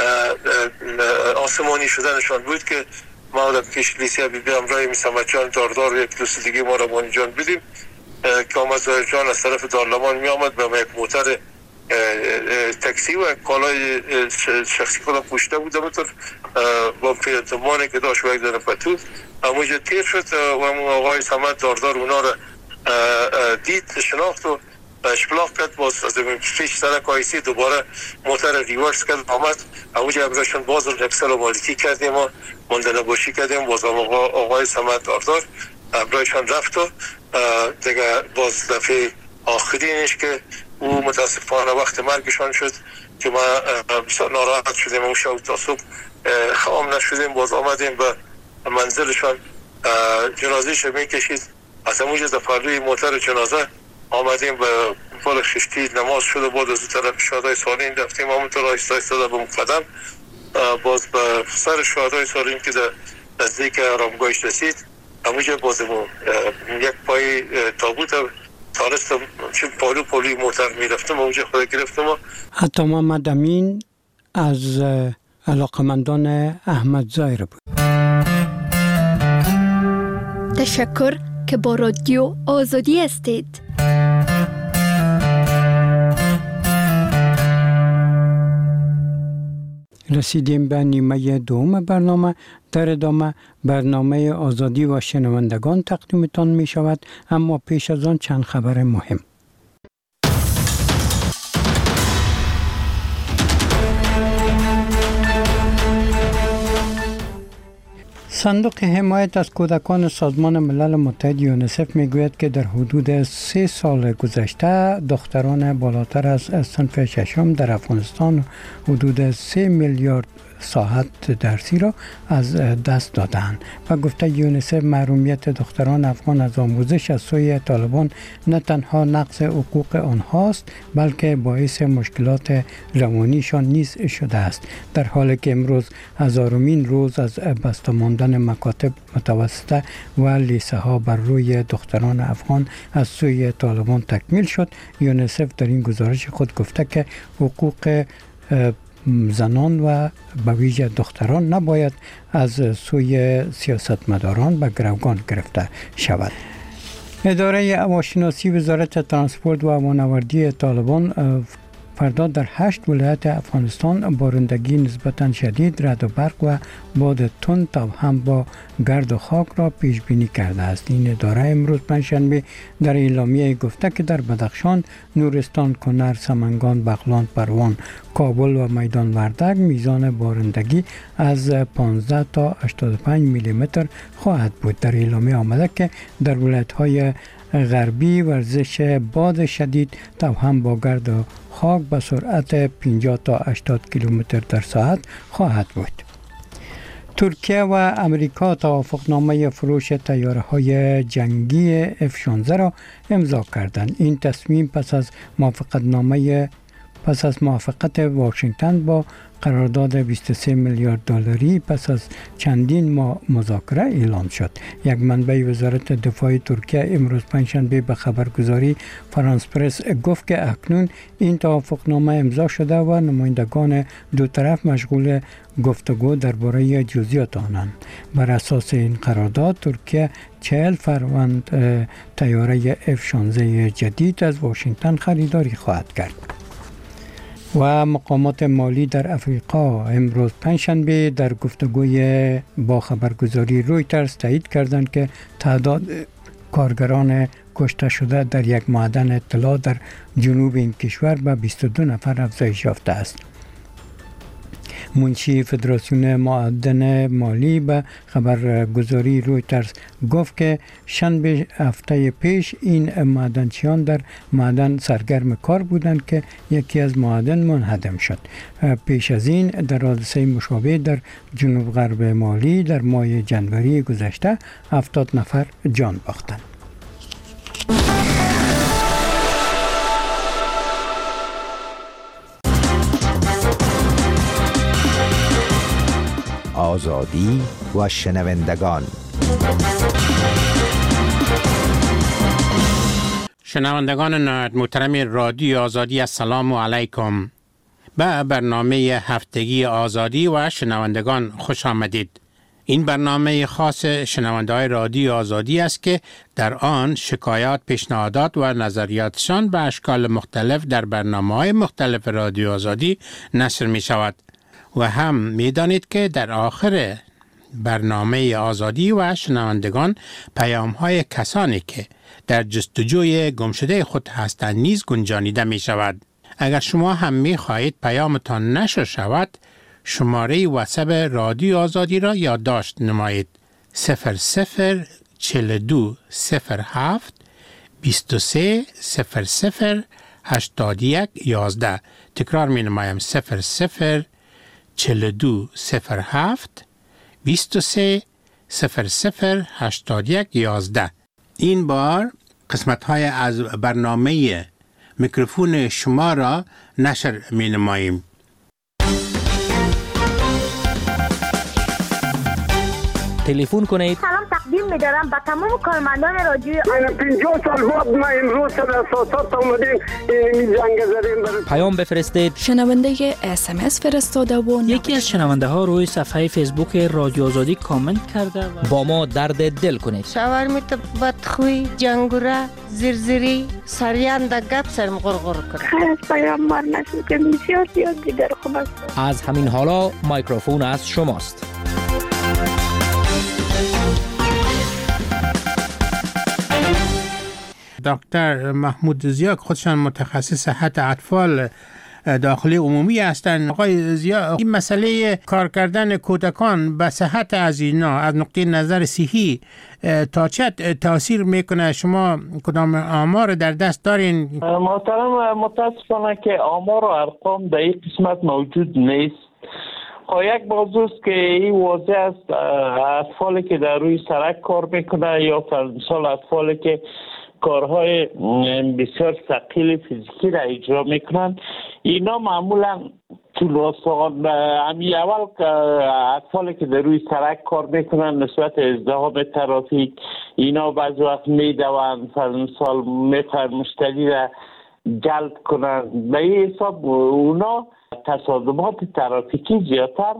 آسمانی شدنشان بود که ما در پیش لیسیا بی بی امرای میسمت جان داردار و یک دوست دیگه ما ربانی جان بدیم که احمد ظاهر جان از طرف دارلمان می آمد به یک موتر تاکسی و کالای شخصی خودم پوشته بود همونطور با پیرتمانی که داشت و یک دانه پتو همونجا تیر شد و همون آقای سمت داردار اونا را دید، شناخت و اشپلاق کرد. باز از پیش سرک آیسی دوباره موتر ریورس کرد آمد همونجا امرشون باز رکسل و مالکی کردیم و مندنه باشی کردیم. باز آقا آقای سمت داردار امرشون رفت و دیگه باز دفعه آخرینش که او متاسفانه وقت مرگشان شد که ما بسیار ناراحت شدیم و شب تا صبح خام نشدیم. باز آمدیم به منزلشان، جنازهش می کشید از همونجا در پهلوی موتر جنازه آمدیم به پل خشتی نماز شده، بعد از اون طرف شهدای سالین رفتیم همونطور آهسته آهسته به مقدم، باز به سر شهدای سالین که در نزدیک آرامگاهش رسید همونجا بازمون یک پای تابوت تانستم چون پالو پالوی موتر میرفتم اونجا خود گرفتم. حتی محمد امین از علاقمندان احمد ظاهر بود. تشکر که با رادیو آزادی هستید. رسیدیم به نیمه دوم برنامه. در ادامه برنامه آزادی و شنوندگان تقدیمتان می شود، اما پیش از آن چند خبر مهم. صندوق حمایت از کودکان سازمان ملل متحد یونیسف میگوید که در حدود سه سال گذشته دختران بالاتر از صنف ششم در افغانستان حدود سه میلیارد ساعت درسی را از دست دادند و گفته یونیسف محرومیت دختران افغان از آموزش از سوی طالبان نه تنها نقض حقوق آنهاست بلکه باعث مشکلات روانیشان نیز شده است، در حالی که امروز هزارمین روز از بسته ماندن مکاتب متوسطه و لیسه ها بر روی دختران افغان از سوی طالبان تکمیل شد. یونیسف در این گزارش خود گفته که حقوق زنان و به ویژه دختران نباید از سوی سیاستمداران به گروگان گرفته شود. اداره هواشناسی وزارت ترانسپورت و هوانوردی طالبان فردا در هشت ولایت افغانستان بارندگی نسبتاً شدید، رعد و برق و باد تند تا هم با گرد و خاک را پیش بینی کرده است. این اداره امروز پنجشنبه در اعلامیه گفته که در بدخشان، نورستان، کنر، سمنگان، بغلان، پروان، کابل و میدان وردک میزان بارندگی از پانزده تا هشتاد و پنج میلی متر خواهد بود. در اعلامیه آمده که در ولایت‌های غربی ورزش باد شدید تا هم با گرد و خاک به سرعت پنجاه تا هشتاد کیلومتر در ساعت خواهد بود. ترکیه و امریکا توافقنامه فروش طیاره‌های جنگی اف شانزده را امضا کردند. این تصمیم پس از موافقتنامه پس از موافقت واشنگتن با قرارداد بیست و سه میلیارد دلاری پس از چندین ماه مذاکره اعلام شد. یک منبع وزارت دفاع ترکیه امروز پنجشنبه به خبرگزاری فرانس پرس گفت که اکنون این توافقنامه امضا شده و نمایندگان دو طرف مشغول گفتگو درباره جزئیات آنند. بر اساس این قرارداد ترکیه چهل فروند طیاره اف شانزده جدید از واشنگتن خریداری خواهد کرد. و مقامات مالی در افریقا امروز پنجشنبه در گفتگوی با خبرگزاری رویترز تایید کردند که تعداد کارگران کشته شده در یک معدن طلا در جنوب این کشور به بیست و دو نفر افزایش یافته است. منشی فدراسیون معدن مالی به خبرگزاری رویترز گفت که شنبه هفته پیش این معدنچیان در معدن سرگرم کار بودند که یکی از معادن منهدم شد. پیش از این در حادثه مشابه در جنوب غرب مالی در ماه جنوری گذشته هفتاد نفر جان باختند. آزادی و شنوندگان. شنوندگان نهایت محترم رادیو آزادی، السلام علیکم. به برنامه هفتگی آزادی و شنوندگان خوش آمدید. این برنامه خاص شنونده‌های رادیو آزادی است که در آن شکایات، پیشنهادات و نظریاتشان به اشکال مختلف در برنامه‌های مختلف رادیو آزادی نشر می شود. و هم می دانید که در آخر برنامه آزادی و شنوندگان پیام های کسانی که در جستجوی گمشده خود هستند نیز گنجانیده می شود. اگر شما هم می خواهید پیامتان نشر شود، شماره واتساپ رادیو آزادی را یادداشت نمایید: صفر صفر چهل و دو صفر هفت بیست و سه صفر صفر هشتاد و یک یازده. تکرار می نمایم: صفر صفر چهل و دو صفر هفت بیست و سه صفر صفر هشتاد و یک یازده. این بار قسمت های از برنامه میکروفون شما را نشر می نماییم. تلفن کنید. سلام تقدیم می‌دارم به تمام کارمندان رادیوی من پنجاه سال بعد ما امروز در اساسات اومدیم این زنگ زدیم برای پیام بفرستید. شنونده اس ام اس فرستاده و یکی از شنونده ها روی صفحه فیسبوک رادیو آزادی کامنت کرده و با ما درد دل کنید. شاورمیت بدخوی جنگوره زرزری سریان د گپ سرم غرغر کنه. خیر پیام مار نشد که بسیار زیاد دیگر خوب است. از همین حالا میکروفون از شماست. دکتر محمود زیا خودشان متخصص صحت اطفال داخلی عمومی هستند. آقای زیا، این مسئله کار کردن کودکان به صحت از اینا از نقطه نظر صحی تا چه تاثیر میکنه؟ شما کدام آمار در دست دارین؟ محترم، متاسفانه که آمار و ارقام در این قسمت موجود نیست. یک موضوع است که این واضح است، اطفالی که در روی سرک کار میکنه یا مثلا اطفالی که کارهای بسیار ثقیل فیزیکی را اجرا میکنن، اینا معمولا طول استخوان امی اول که اطفالی که در روی سرک کار میکنن نسبت ازدحام ترافیک اینا بعض وقت میدوند، مثال میخوان مشتری را جلب کنن، به این حساب اونا تصادمات ترافیکی زیادتر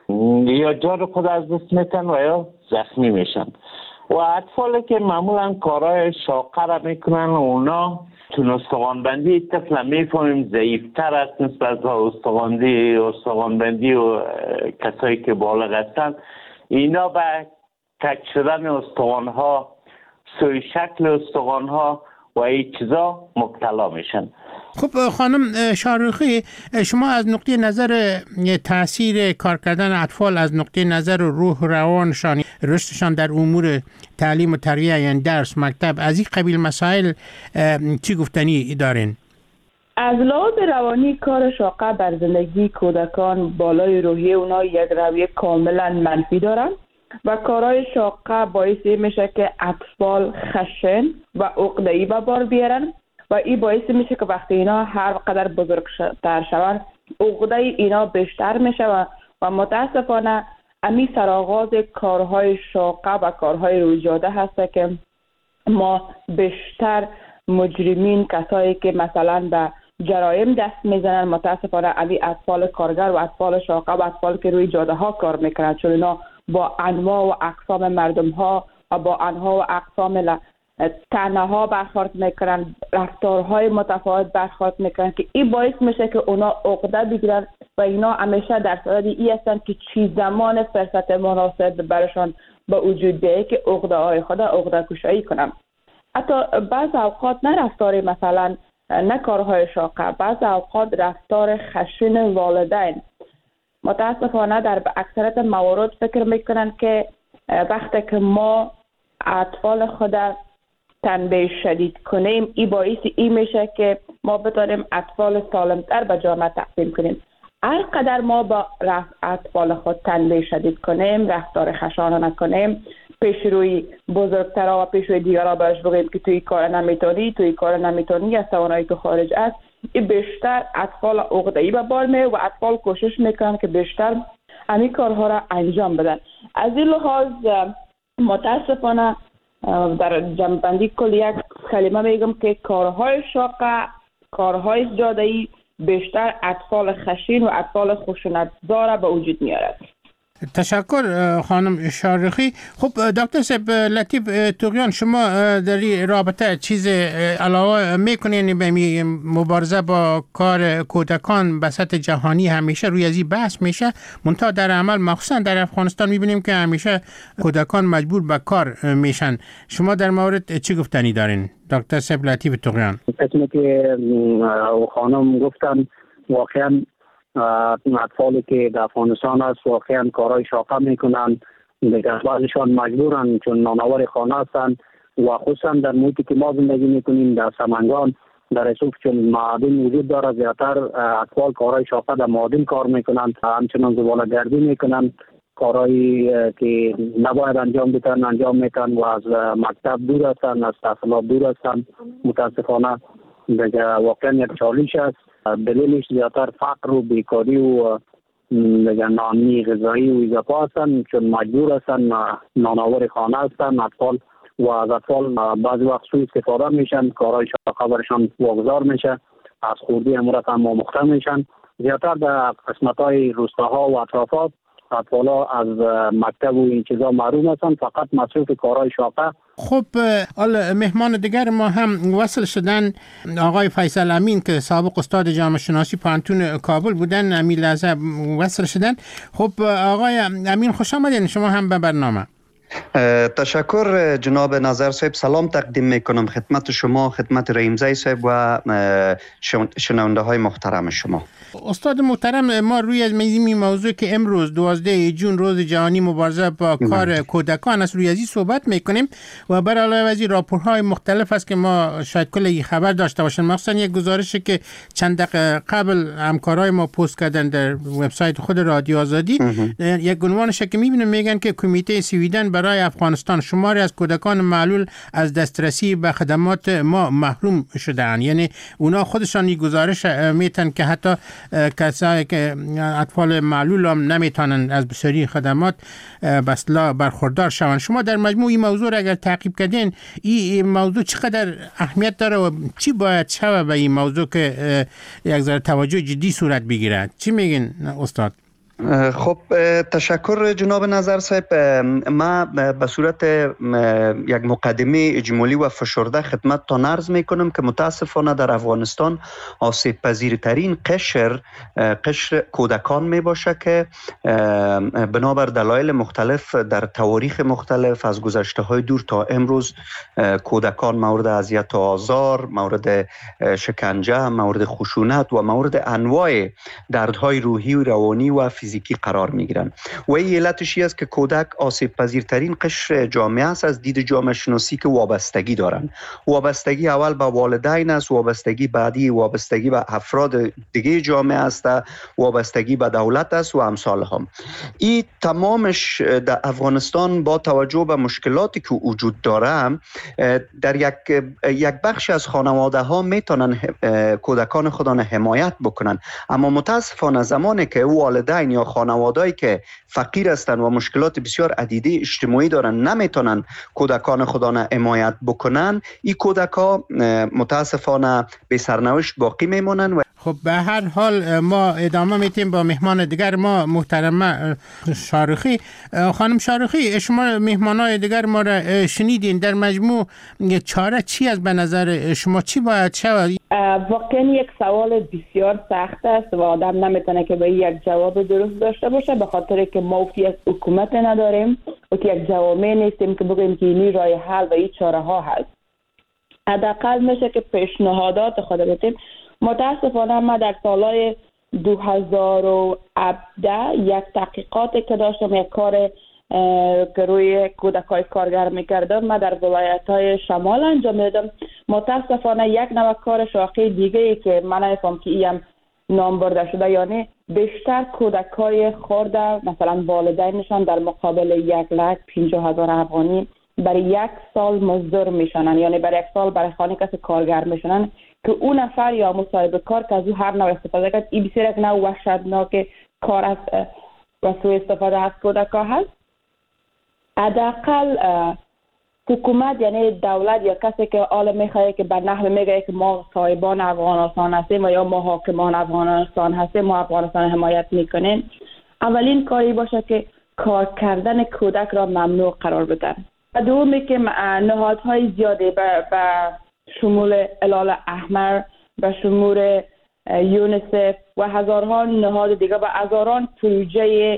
یا جان خود از دست میتن و یا زخمی میشن. و اطفالی که معمولا کارهای شاقه را میکنن اونا چون استخوانبندی طفل میفهمیم ضعیفتر است نسبت به استخوانبندی استخوانبندی و کسایی که بالغ هستند، اینا به کج شدن استخوانها، سوی شکل استخوانها و این چیزا مبتلا میشن. خب خانم شاروخی، شما از نقطه نظر تاثیر کار کردن اطفال از نقطه نظر روح روانشان، رشدشان در امور تعلیم و تربیت یعنی درس مکتب، از این قبیل مسائل چی گفتنی دارین؟ از لحاظ روانی کار شاقه بر زندگی کودکان بالای روحی اونا یک رویه کاملا منفی دارن و کارهای شاقه باعث میشه که اطفال خشن و عقده‌ای به بار بیارن و این باعث میشه که وقتی اینا هر قدر بزرگتر شوند عقده اینا بیشتر میشه و, و متاسفانه امی سرآغاز کارهای شاقه و کارهای رویداده هست که ما بیشتر مجرمین، کسایی که مثلا به جرایم دست میزنن، متاسفانه امی اطفال کارگر و اطفال شاقه و اطفال که روی جاده ها کار میکنن، چون اینا با انواع و اقسام مردم ها و با انواع و اقسام تنه ها برخورد میکنن، رفتارهای متفاوت برخورد میکنن که این باعث میشه که اونا عقده بگیرن و اینا همیشه در صدد ای هستن که چی زمان فرصت مناسب برشان به وجود بیایه که عقده های خود عقده کشایی کنن. حتی بعض اوقات نه رفتار مثلا نه کارهای شاقه، بعض اوقات رفتار خشن والدین متاسفانه در اکثریت موارد فکر میکنن که وقتی که ما اطفال خود تنبیه شدید کنیم ای باعث ای میشه که ما بتونیم اطفال سالمتر به جامعه تقدیم کنیم. هر قدر ما با اطفال خود تنبیه شدید کنیم، رفتار خشانه نکنیم، پیش روی بزرگترها و پیش روی دیگرها باش بگیم که توی کار نمیتونی توی کار نمیتونی یا توانایی تو خارج است، این بیشتر اطفال عقده‌ای به بار میاره و اطفال کوشش میکنن که بیشتر همین کارها را انجام بدن. از این لحاظ متاسفانه در جمع‌بندی کل یک کلمه میگم که کارهای شاقه، کارهای جاده‌ای بیشتر اطفال خشین و اطفال خشونت‌زا به وجود میارد. تشکر خانم شارخی. خب دکتر صاحب لطیف طغیان، شما در این رابطه چیز علاوه میکنین به مبارزه با کار کودکان به سطح جهانی؟ همیشه روی ازی بحث میشه، منتها در عمل مخصوصا در افغانستان میبینیم که همیشه کودکان مجبور به کار میشن. شما در مورد چی گفتنی دارین دکتر صاحب لطیف طغیان؟ کسی که خانم گفتن واقعا اطفالی که در افغانستان هست واقعا کارهای شاقه میکنن، دیگر بعضشان مجبورن چون نانآور خانه هستن و خصوصا در محیطی که ما زندگی میکنیم در سمنگان در رسوب چون معادن وجود داره، زیادتر اطفال کارهای شاقه در معادن کار میکنن، همچنان زباله گردی میکنن کارهایی که نباید انجام بدن انجام میتن و از مکتب دور هستن، از تحصیلات دور هستن. متاسفانه دیگه واقعا یک چالش است. دلیلش زیادتر فقر و بیکاری و دیگه ناامنی غذایی و اضافه هستن، چون مجبور هستن نانآور خانه هستن. اطفال و از اطفال بعضی وقت سوء استفاده میشن، کارهای شاقه برشان واگذار میشه، از خوردی امورات هم آموخته میشن. زیادتر در قسمت‌های روستاها و اطرافات اطفالا از مکتب و این چیزا محروم هستن، فقط مصروف کارهای شاقه. خب حالا مهمان دیگر ما هم وصل شدن، آقای فیصل امین که سابق استاد جامعه شناسی پانتون کابل بودن، همین لحظه وصل شدن. خب آقای امین خوش آمدین شما هم به برنامه. تشکر جناب نظر صاحب. سلام تقدیم میکنم خدمت شما، خدمت رحیمزی صاحب و شنونده های محترم شما. استاد محترم، ما روی از این موضوع که امروز دوازده جون روز جهانی مبارزه با کار کودکان است روی ازی صحبت میکنیم و بر علاوه از این راپورهای مختلف است که ما شاید کلی خبر داشته باشیم. مخصوصا یک گزارشی که چند دقیقه قبل همکارای ما پست کردن در وبسایت خود رادیو آزادی، یک عنوانش که میبینیم میگن که کمیته سویدن برای افغانستان شماری از کودکان معلول از دسترسی به خدمات ما محروم شدن. یعنی اونا خودشان این گزارش میتن که حتی کسایی که اطفال معلول هم نمیتونن از بسیاری خدمات بسلا برخوردار شوند. شما در مجموع این موضوع را اگر تعقیب کردین، این موضوع چقدر اهمیت داره و چی باید شود به این موضوع که یک ذره توجه جدی صورت بگیرد؟ چی میگین استاد؟ خب تشکر جناب نظر صاحب. ما به صورت یک مقدمه اجمالی و فشرده خدمتتان عرض میکنم که متاسفانه در افغانستان آسیب پذیرترین قشر قشر کودکان می باشه که بنابر دلایل مختلف در تواریخ مختلف از گذشته های دور تا امروز کودکان مورد اذیت و آزار، مورد شکنجه، مورد خشونت و مورد انواع دردهای روحی و روانی و فیزیکی قرار میگیرن و این علتش است که کودک آسیب پذیرترین قشر جامعه است از دید جامعه شناسی که وابستگی دارن. وابستگی اول به والدین است، وابستگی بعدی وابستگی به افراد دیگه جامعه است، وابستگی به دولت است و امثال هم. این تمامش در افغانستان با توجه به مشکلاتی که وجود داره در یک یک بخش از خانواده ها میتونن کودکان خودان حمایت بکنن، اما متاسفانه زمانی که والدین یا خانوادهایی که فقیر هستند و مشکلات بسیار عدیده اجتماعی دارن نمیتونن کودکان خودان حمایت بکنن، این کودکا متاسفانه به سرنوشت باقی میمونن. و خب به هر حال ما ادامه میتیم با مهمان دیگر ما، محترمه شارخی. خانم شارخی، شما مهمانای دیگر ما را شنیدین، در مجموع چاره چی از به نظر شما چی باید شود؟ واقعا یک سوال بسیار سخت است و آدم نمیتونه که به یک جواب درست داشته باشه، به خاطر که ما افتی از حکومت نداریم و که یک جوامع نیستیم که بگیم که این راه حل و این چاره ها هست. حداقل میشه که پیشنهادات خود بدیم. متاسفانه ما در سالهای دو هزار و هفده یک تحقیقاتی که داشتم، یک کار که روی کودکای کارگر میکردم، ما در ولایت های شمال انجام میدم. متاسفانه یک نوع کار شاقی دیگه ای که من نمیفهم که ایم نام برده شده، یعنی بیشتر کودکای خورده مثلا والدینشان در مقابل یک لک پنجاه هزار افغانی برای یک سال مزدور میشنن، یعنی برای یک سال برای خانه کسی کارگر میشنن که اون نفر یا مصاحبه کار که از او هر نوع استفاده کرد. این بسیار یک نوع وحشتناک کار است و سوء استفاده از کودکا هست. حداقل حکومت یعنی دولت یا کسی که آل میخواه که به نحو میگه که ما صاحبان افغانستان هستیم و یا ما حاکمان افغانستان هستیم، ما افغانستان حمایت میکنیم، اولین کاری باشه که کار کردن کودک را ممنوع قرار بدن. و دومی که نهادهای زیاده به شمول هلال احمر، به شمول یونیسف و هزارها نهاد دیگه و هزاران پروژه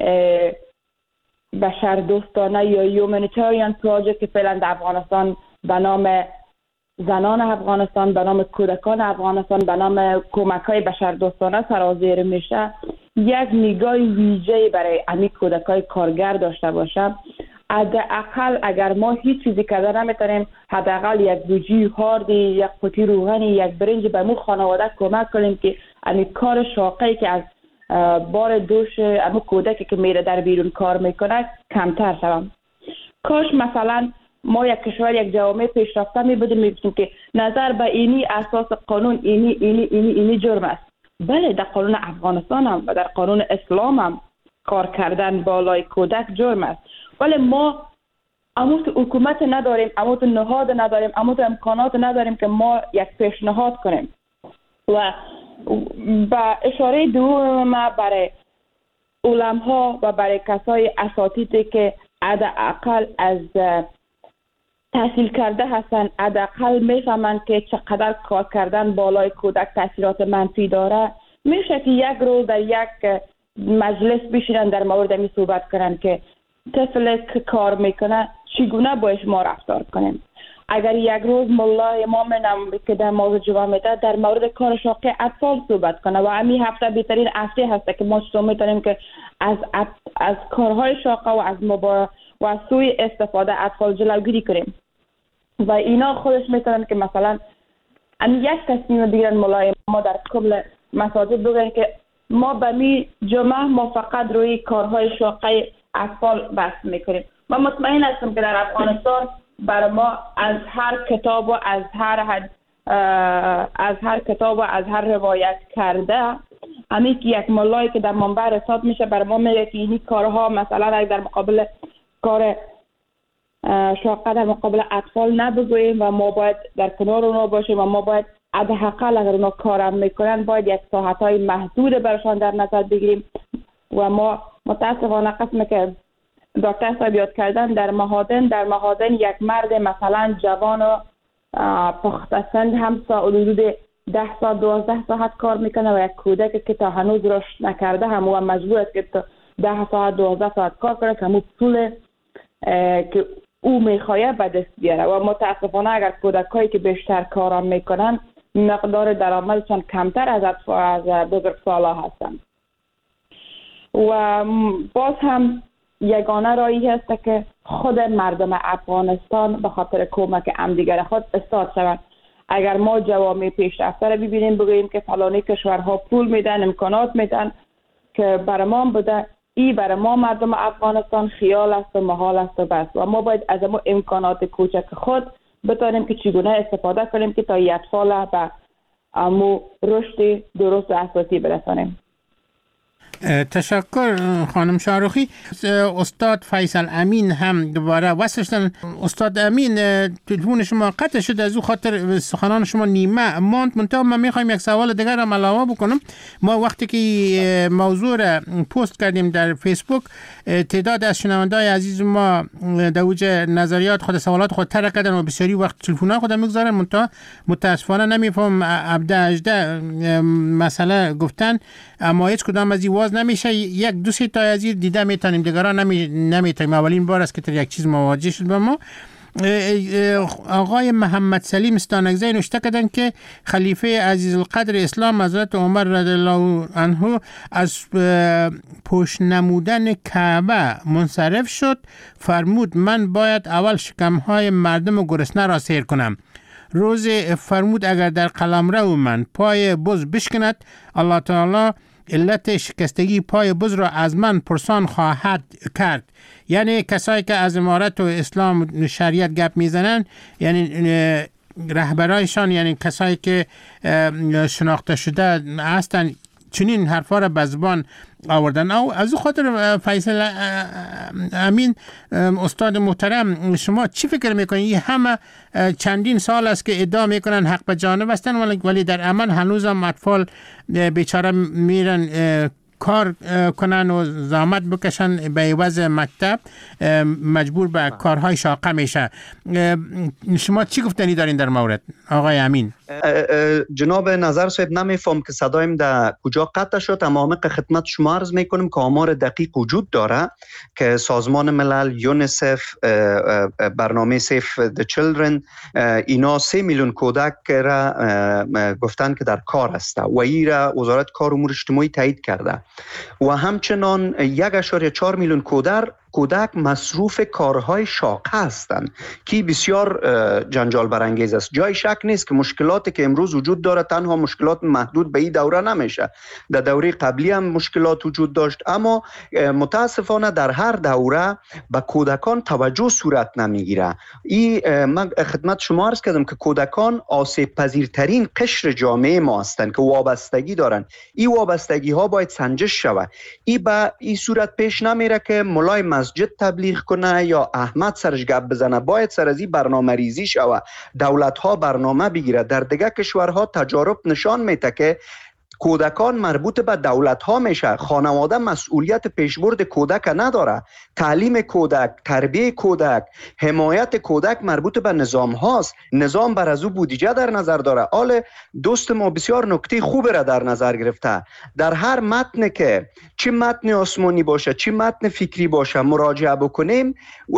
بشردوستانه یا یومانیتاریان پروژه که فعلا در افغانستان به نام زنان افغانستان، به نام کودکان افغانستان، به نام کمک‌های بشردوستانه سرازیر میشه، یک نگاه ویژه‌ای برای امی کودکای کارگر داشته باشه. حداقل اگر ما هیچ چیزی کرده نمیتونیم، حداقل یک گوجی هاردی، یک قوطی روغنی، یک برنج به مو خانواده کمک کنیم که امی کار شاقی که از بار دوش اما کودکی که میره در بیرون کار میکنه کمتر شوم. کاش مثلا ما یک کشور یک جامعه پیشرفته می بودیم میگفتیم که نظر به اینی اساس قانون اینی اینی اینی اینی جرم است. بله در قانون افغانستان هم و در قانون اسلام هم کار کردن بالای کودک جرم است، ولی ما اموت حکومت نداریم، اموت نهاد نداریم، اموت امکانات نداریم که ما یک پیشنهاد کنیم. و با اشاره دوم برای علماء و برای کسای اساتیدی که حداقل از تحصیل کرده هستن، حداقل میفهمن که چقدر کار کردن بالای کودک تاثیرات منفی داره، میشه که یک روز در یک مجلس بشینن در مورد می صحبت کنن که طفل که کار میکنه چگونه باش ما رفتار کنیم. اگر یک روز مولای امام که در موضوع جواب میده در مورد کار شاقی اطفال صحبت کنه و همین هفته بهترین هفته هست که ما چطور میتونیم که از از کارهای شاقه و از مبا و از سوی استفاده اطفال جلوگیری کنیم. و اینا خودش میتونن که مثلا ام یک تصمیم بگیرن مولای ما در کل مساجد بگن که ما به می جمعه ما فقط روی کارهای شاقه اطفال بحث میکنیم. من مطمئن هستم که در افغانستان برای ما از هر کتاب و از هر حد از هر کتاب و از هر روایت کرده همین که یک مولایی که در منبر رسالت میشه برای ما میگه که این کارها مثلا در مقابل کار شاقه در مقابل اطفال نبگوییم و ما باید در کنار اونا باشیم و ما باید حداقل اگر اونا کارم میکنن باید یک ساعتهای محدود برشان در نظر بگیریم. و ما متاسفانه قسمه که دکتر صاحب یاد کردن در مهادن در مهادن یک مرد مثلا جوان و پخته سن هم حدود ده ساعت دوازده ساعت کار میکنه و یک کودک که تا هنوز رشد نکرده هم و مجبور است که تا ده ساعت دوازده ساعت کار کنه که همون پول که او میخواه به دست بیاره. و متاسفانه اگر کودکایی که بیشتر کارم میکنن مقدار درآمدشان کمتر از از بزرگسالا هستن. و باز هم یگانه راهی هست که خود مردم افغانستان به خاطر کمک همدیگر خود استاد شوند. اگر ما جوامع پیشرفته را ببینیم بگوییم که فلانی کشورها پول میدن امکانات میدن که برای ما بوده، ای برای ما مردم افغانستان خیال است و محال است و بس. و ما باید از ما امکانات کوچک خود بتانیم که چگونه استفاده کنیم که تا این اطفال به امو رشد درست و اساسی برسانیم. تشکر خانم شاروخی. استاد فیصل امین هم دوباره وصل شدن. استاد امین تلفن شما قطع شد، از او خاطر سخنان شما نیمه ماند. منتها ما میخوایم یک سوال دیگر هم علاوه بکنم. ما وقتی که موضوع را پست کردیم در فیسبوک تعداد از شنونده‌های عزیز ما در اوج نظریات خود سوالات خود طرح کردن و بسیاری وقت تلفن‌ها خود میگذارن، منتها متاسفانه نمیفهم عبده اجده مسئله گفتن اما هیچ کدام از این واز نمیشه. یک دو سه تا از این دیده میتونیم، دیگران نمی نمیتونیم. اولین بار است که تر یک چیز مواجه شد با ما. آقای محمد سلیم استانکزی نوشته کردن که خلیفه عزیز القدر اسلام حضرت عمر رضی الله عنه از پشت نمودن کعبه منصرف شد، فرمود من باید اول شکمهای مردم گرسنه را سیر کنم. روز فرمود اگر در قلمرو من پای بز بشکند الله تعالی علت شکستگی پای بز را از من پرسان خواهد کرد. یعنی کسایی که از امارت و اسلام شریعت گپ میزنن یعنی رهبرایشان، یعنی کسایی که شناخته شده هستن چنین حرفا را به زبان آوردن. او از خاطر فیصل امین استاد محترم شما چی فکر میکنید؟ این همه چندین سال است که ادعا میکنن حق به جانب هستن ولی در عمل هنوز هم اطفال بیچاره میرن کار کنن و زحمت بکشن به عوض مکتب مجبور به کارهای شاقه میشه. شما چی گفتنی دارین در مورد آقای امین؟ جناب نظر صاحب نمیفهم که صدایم در کجا قطع شد، اما عمیق خدمت شما عرض میکنم که آمار دقیق وجود داره که سازمان ملل، یونیسف، برنامه سیف د چیلدرن اینا سه میلیون کودک را گفتن که در کار است و ای را وزارت کار امور اجتماعی تایید کرده و همچنان یک اشاره چهار میلیون کودک کودک مصروف کارهای شاقه هستند که بسیار جنجال برانگیز است. جای شک نیست که مشکلاتی که امروز وجود داره تنها مشکلات محدود به این دوره نمیشه. در دوره قبلی هم مشکلات وجود داشت، اما متاسفانه در هر دوره به کودکان توجه صورت نمیگیره. این من خدمت شما عرض کردم که کودکان آسیب پذیرترین قشر جامعه ما هستند که وابستگی دارن. این وابستگی ها باید سنجش شود. این به این صورت پیش نمیره که مولای مسجد تبلیغ کنه یا احمد سرش گپ بزنه. باید سر از این برنامه ریزی شود. دولت ها برنامه بگیره. در دیگه کشورها تجارب نشان میده که کودکان مربوط به دولت ها میشه. خانواده مسئولیت پیشبرد کودک نداره. تعلیم کودک، تربیه کودک، حمایت کودک مربوط به نظام هاست. نظام بر از او بودجه در نظر داره. آل دوست ما بسیار نکته خوب را در نظر گرفته. در هر متن که چه متن آسمانی باشه چه متن فکری باشه مراجعه بکنیم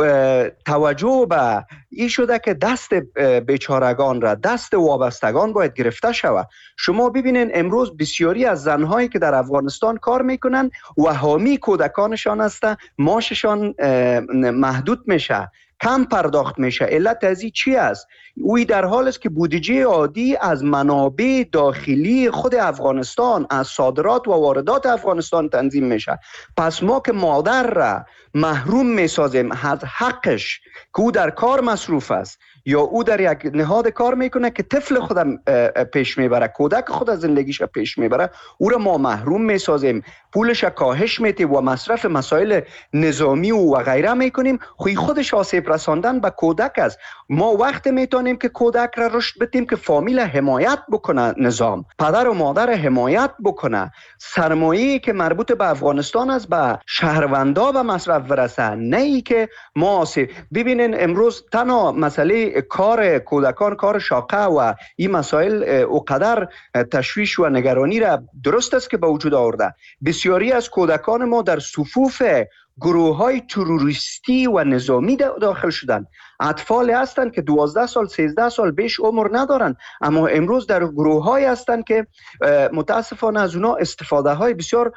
توجه به این شده که دست بیچارگان را، دست وابستگان باید گرفته شود. شما ببینین امروز بسیاری از زنهایی که در افغانستان کار میکنن و حامی کودکانشان هستند، معاششان محدود میشه، کم پرداخت میشه. علت از این چی است؟ اوی در حال است که بودجه عادی از منابع داخلی خود افغانستان، از صادرات و واردات افغانستان تنظیم میشه. پس ما که مادر را محروم میسازیم از حقش که او در کار مصروف است یا او در یک نهاد کار میکنه که طفل خودم پیش میبره، کودک خود زندگیش پیش میبره، او را ما محروم میسازیم، پولش کاهش میتیم و مصرف مسائل نظامی و غیره میکنیم. خوی خودش آسیب رساندن به کودک است. ما وقت میتونیم که کودک را رشد بدیم که فامیل حمایت بکنه، نظام پدر و مادر حمایت بکنه، سرمایه‌ای که مربوط به افغانستان است به شهروندا به مصرف برسه، نه ای که ما آسیب. ببینین امروز تنها مسئله کار کودکان کار شاقه و این مسائل اوقدر تشویش و نگرانی را درست است که به وجود آورده. بسیاری از کودکان ما در صفوف گروه های تروریستی و نظامی داخل شدند. اطفال هستند که دوازده سال سیزده سال بیش عمر ندارند، اما امروز در گروه های هستند که متاسفانه از اونا استفاده های بسیار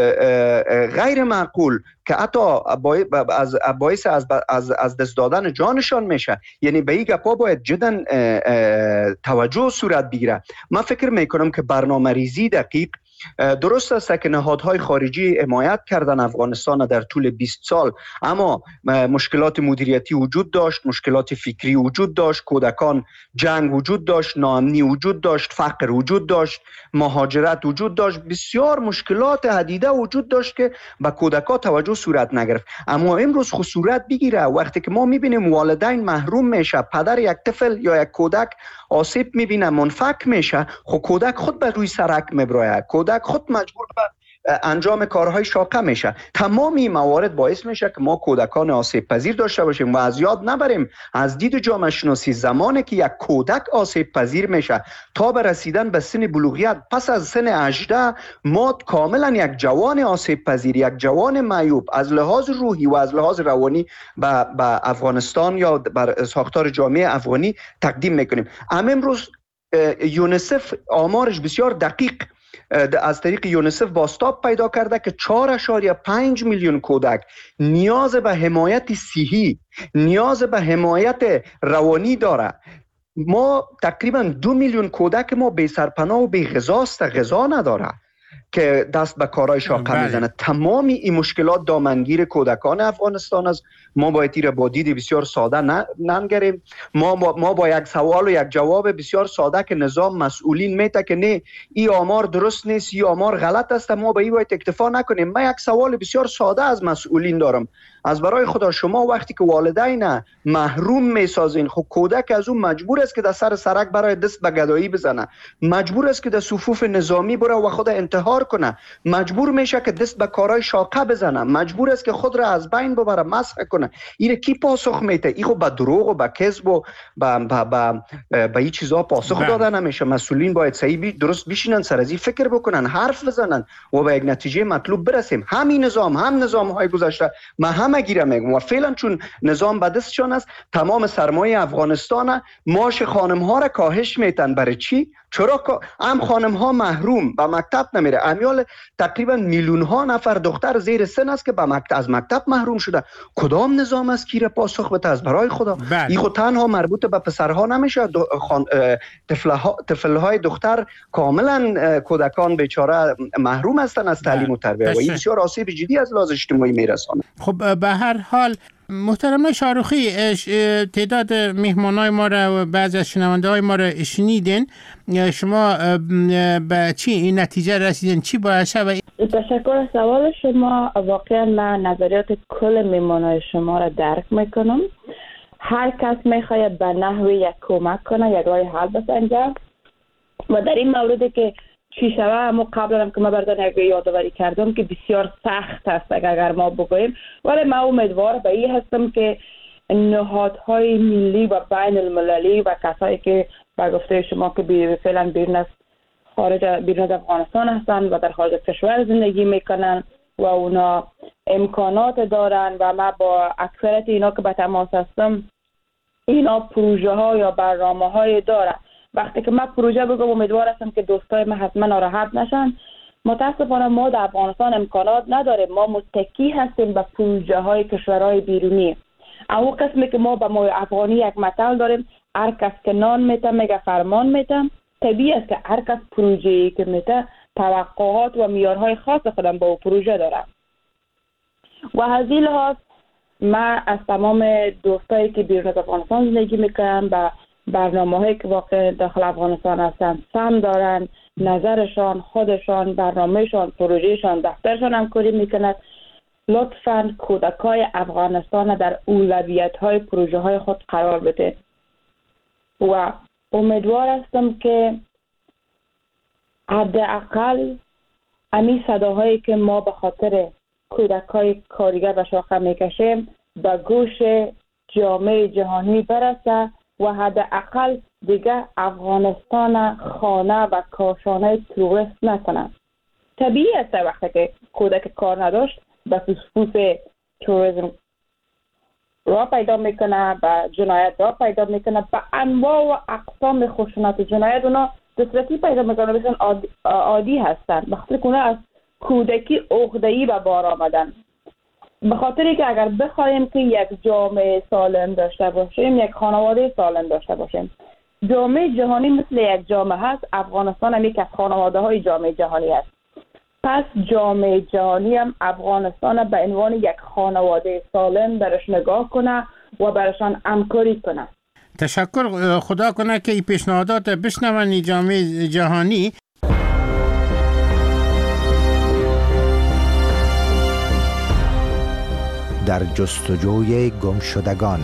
غیر معقول که حتی از باعث از از از دست دادن جانشان میشه. یعنی به این گپا باید جدا توجه صورت بگیره. من فکر میکنم که برنامه ریزی دقیق درست است که نهادهای خارجی حمایت کردن افغانستان در طول بیست سال، اما مشکلات مدیریتی وجود داشت، مشکلات فکری وجود داشت، کودکان جنگ وجود داشت، ناامنی وجود داشت، فقر وجود داشت، مهاجرت وجود داشت، بسیار مشکلات عدیده وجود داشت که به کودکان توجه صورت نگرفت. اما امروز خود صورت بگیره وقتی که ما میبینیم والدین محروم میشه، پدر یک طفل یا یک کودک آسیب میبینه، منفک میشه، خود کودک خود به روی سرک میبره، کودک خود مجبور به انجام کارهای شاقه میشه. تمام این موارد باعث میشه که ما کودکان آسیب پذیر داشته باشیم و از یاد نبریم از دید جامعه شناسی زمانی که یک کودک آسیب پذیر میشه تا به رسیدن به سن بلوغیت، پس از سن هجده ما کاملا یک جوان آسیب پذیر، یک جوان معیوب از لحاظ روحی و از لحاظ روانی به افغانستان یا بر ساختار جامعه افغانی تقدیم میکنیم. اما امروز یونیسف آمارش بسیار دقیق از طریق یونیسف بازتاب پیدا کرده که چهار اشاریه پنج میلیون کودک نیاز به حمایت صحی، نیاز به حمایت روانی داره. ما تقریبا دو میلیون کودک ما بی سرپناه و بی غذاست، غذا نداره که دست به کارهای شاقه میزنه. تمامی این مشکلات دامنگیر کودکان افغانستان است. ما باید این را با دید بسیار ساده ننگریم. ما با, ما با یک سوال و یک جواب بسیار ساده که نظام مسئولین میته که نه این آمار درست نیست، این آمار غلط است، ما به این باید اکتفا نکنیم. من یک سوال بسیار ساده از مسئولین دارم. از برای خدا شما وقتی که والدین محروم میسازین، خب کودک از اون مجبور است که در سر سرک برای دست به گدایی بزنه، مجبور است که در صفوف نظامی بره و خود انتحار کنه، مجبور میشه که دست به کارهای شاقه بزنه، مجبور است که خود را از بین ببره، مسخ کنه. این کی پاسخ میده؟ این خب به دروغ و به کذب و به به به به این چیزا پاسخ داده نمیشه. مسئولین باید صحیح درست بشینن، سر از این فکر بکنن، حرف بزنن و به یک نتیجه مطلوب برسیم. همین نظام هم نظام های گذشته ما هم گیره میگم و فعلا چون نظام به دستشان است، تمام سرمایه افغانستان معاش خانم ها را کاهش میتن. برای چی؟ چرا هم خانم ها محروم به مکتب نمیره؟ امیال تقریبا میلیون ها نفر دختر زیر سن است که به مکتب از مکتب محروم شده. کدام نظام است که پاسخ بده؟ از برای خدا این خود تنها مربوط به پسرها نمیشه. طفلهای دختر کاملا کودکان بیچاره محروم هستند از تعلیم و تربیت و این بسیار آسیب جدی از لحاظ اجتماعی میرسانه. خب به هر حال محترم شاروخی، تعداد مهمانای ما را و بعضی از شنونده های ما را شنیدین. شما به چی این نتیجه رسیدین؟ چی باید شود؟ تشکر از سوال شما. واقعا من نظریات کل مهمانای شما را درک میکنم. هر کس میخواید به نحوی یک کمک کنه، یک راه حل بسنجه و در این موردی که چی شوه، اما قبل هم که ما بردن یک یادآوری کردم که بسیار سخت است اگر ما بگوییم، ولی من امیدوار به این هستم که نهادهای ملی و بین المللی و کسایی که به گفته شما که فعلا بیرون از خارج بیرون از افغانستان هستند و در خارج کشور زندگی میکنن و اونا امکانات دارن و ما با اکثریت اینا که به تماس هستم، اینا پروژه ها یا برنامه های دارن. وقتی که من پروژه بگم امیدوار هستم که دوستای من حتما ناراحت نشن. متاسفانه ما در افغانستان امکانات نداریم، ما متکی هستیم به پروژه های کشورهای بیرونی. اما قسمی که ما به ما افغانی یک متل داریم، هر کس که نان میته میگه فرمان میته. طبیعی است که هر کس پروژه‌ای که میته توقعات و معیارهای خاص خودم با او پروژه داره و از این لحاظ من از تمام دوستایی که بیرون از افغانستان زندگی میکنن و برنامه‌هایی که واقع داخل افغانستان هستن سم دارن، نظرشان، خودشان، برنامهشان، پروژهشان، دفترشان همکاری میکند، لطفاً کودکای افغانستان در اولویت‌های پروژه‌های خود قرار بده و امیدوار هستم که حداقل امی صداهایی که ما به خاطر کودکای کارگر و شاخه میکشیم به گوش جامعه جهانی برسه و حداقل دیگه افغانستان خانه و کاشانه توریست نکنن. طبیعی است وقتی که کودک کار نداشت به فسفوس توریسم را پیدا میکنه، به جنایت را پیدا میکنه، به انواع و اقسام خشونت و جنایت اونا دسترسی پیدا میکنه، بسیار عادی, عادی هستن. به خاطر که اونا از کودکی عقده‌ای به بار آمدن. به خاطری که اگر بخوایم که یک جامعه سالم داشته باشیم، یک خانواده سالم داشته باشیم، جامعه جهانی مثل یک جامعه هست، افغانستان هم یک از خانواده های جامعه جهانی هست. پس جامعه جهانی هم افغانستان به عنوان یک خانواده سالم برش نگاه کنه و برشان همکاری کنه. تشکر. خدا کنه که این پیشنهادات بشنون جامعه جهانی. در جستجوی گمشدگان.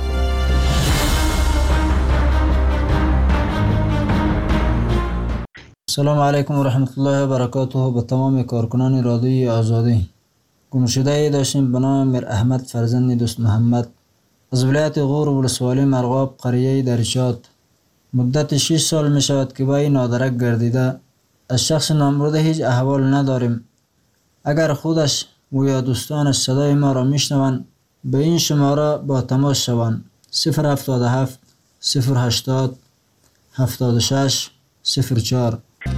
سلام علیکم و رحمت الله و برکاته. به تمام کارکنان رادیوی آزادی. گمشده داشتیم به نام میر احمد فرزند دوست محمد از ولایت غور و ولسوالی مرغاب قریه درشات. مدت شش سال می شود که با این نادرک گردیده. از شخص نامبرده هیچ احوال نداریم. اگر خودش و یا دوستانش صدای ما را میشنوند به این شماره با تماس شوند: صفر هفتاد و هفت صفر هشتاد هفتاد و شش صفر چهار.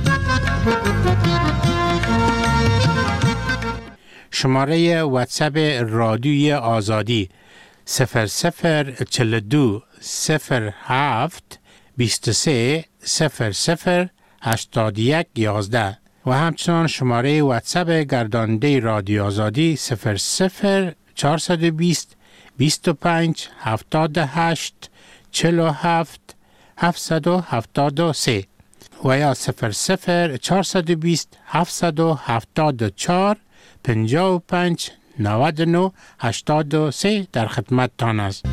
شماره واتساپ رادیوی آزادی صفر صفر چهل و دو صفر هفت بیست و سه صفر صفر هشتاد و یک یازده و همچنان شماره واتساپ گرداننده رادیو آزادی صفر صفر چهارصد و بیست بیست و پنج هفتاد و هشت چهل و هفت هفتصد و هفتاد و سه و یا صفر صفر چهارصد و بیست هفتصد و هفتاد و چهار پنجاه و پنج نود و نه هشتاد و سه در خدمت تان است.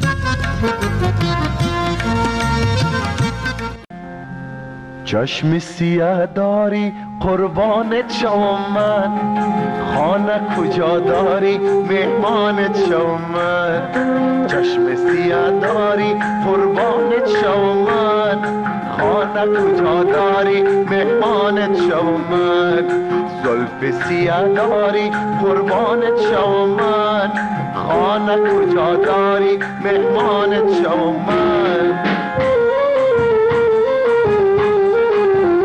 چشم سیاه داری قربانت شوم من، خانه کجا داری مهمانت شوم من. چشم سیاه داری قربانت شوم من، خانه کجا داری مهمانت شوم من. زلف سیاه داری قربانت شوم من، خانه کجا داری مهمانت شوم من.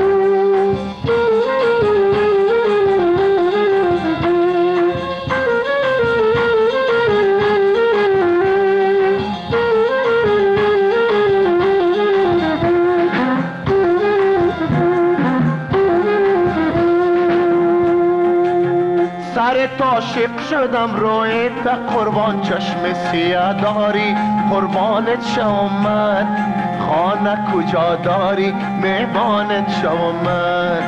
سر تا شق شدم رویت قربان چشم سیاه داری قربانت شوم من خانه کجا داری مهمانت شوم من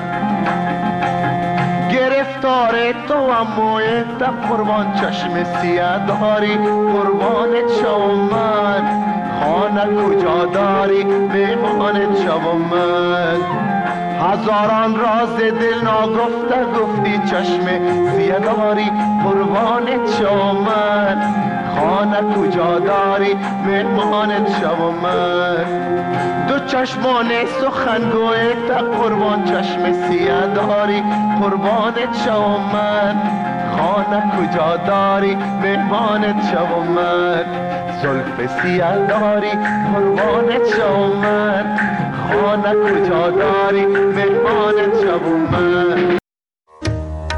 گرفتار تو هم مویت قربان چشم سیاه داری قربانت شوم من خانه کجا داری مهمانت شوم من هزاران راز دل ناگفته گفتی چشم سیاه داری قربانت شوم من خانه کجا داری مهمانت شوم من دو چشمان سخنگویت قربان چشم سیاه داری قربانت شوم من خانه کجا داری مهمانت شوم من زلف سیاه داری قربانت شوم من خانه کجا داری مهمانت شوم من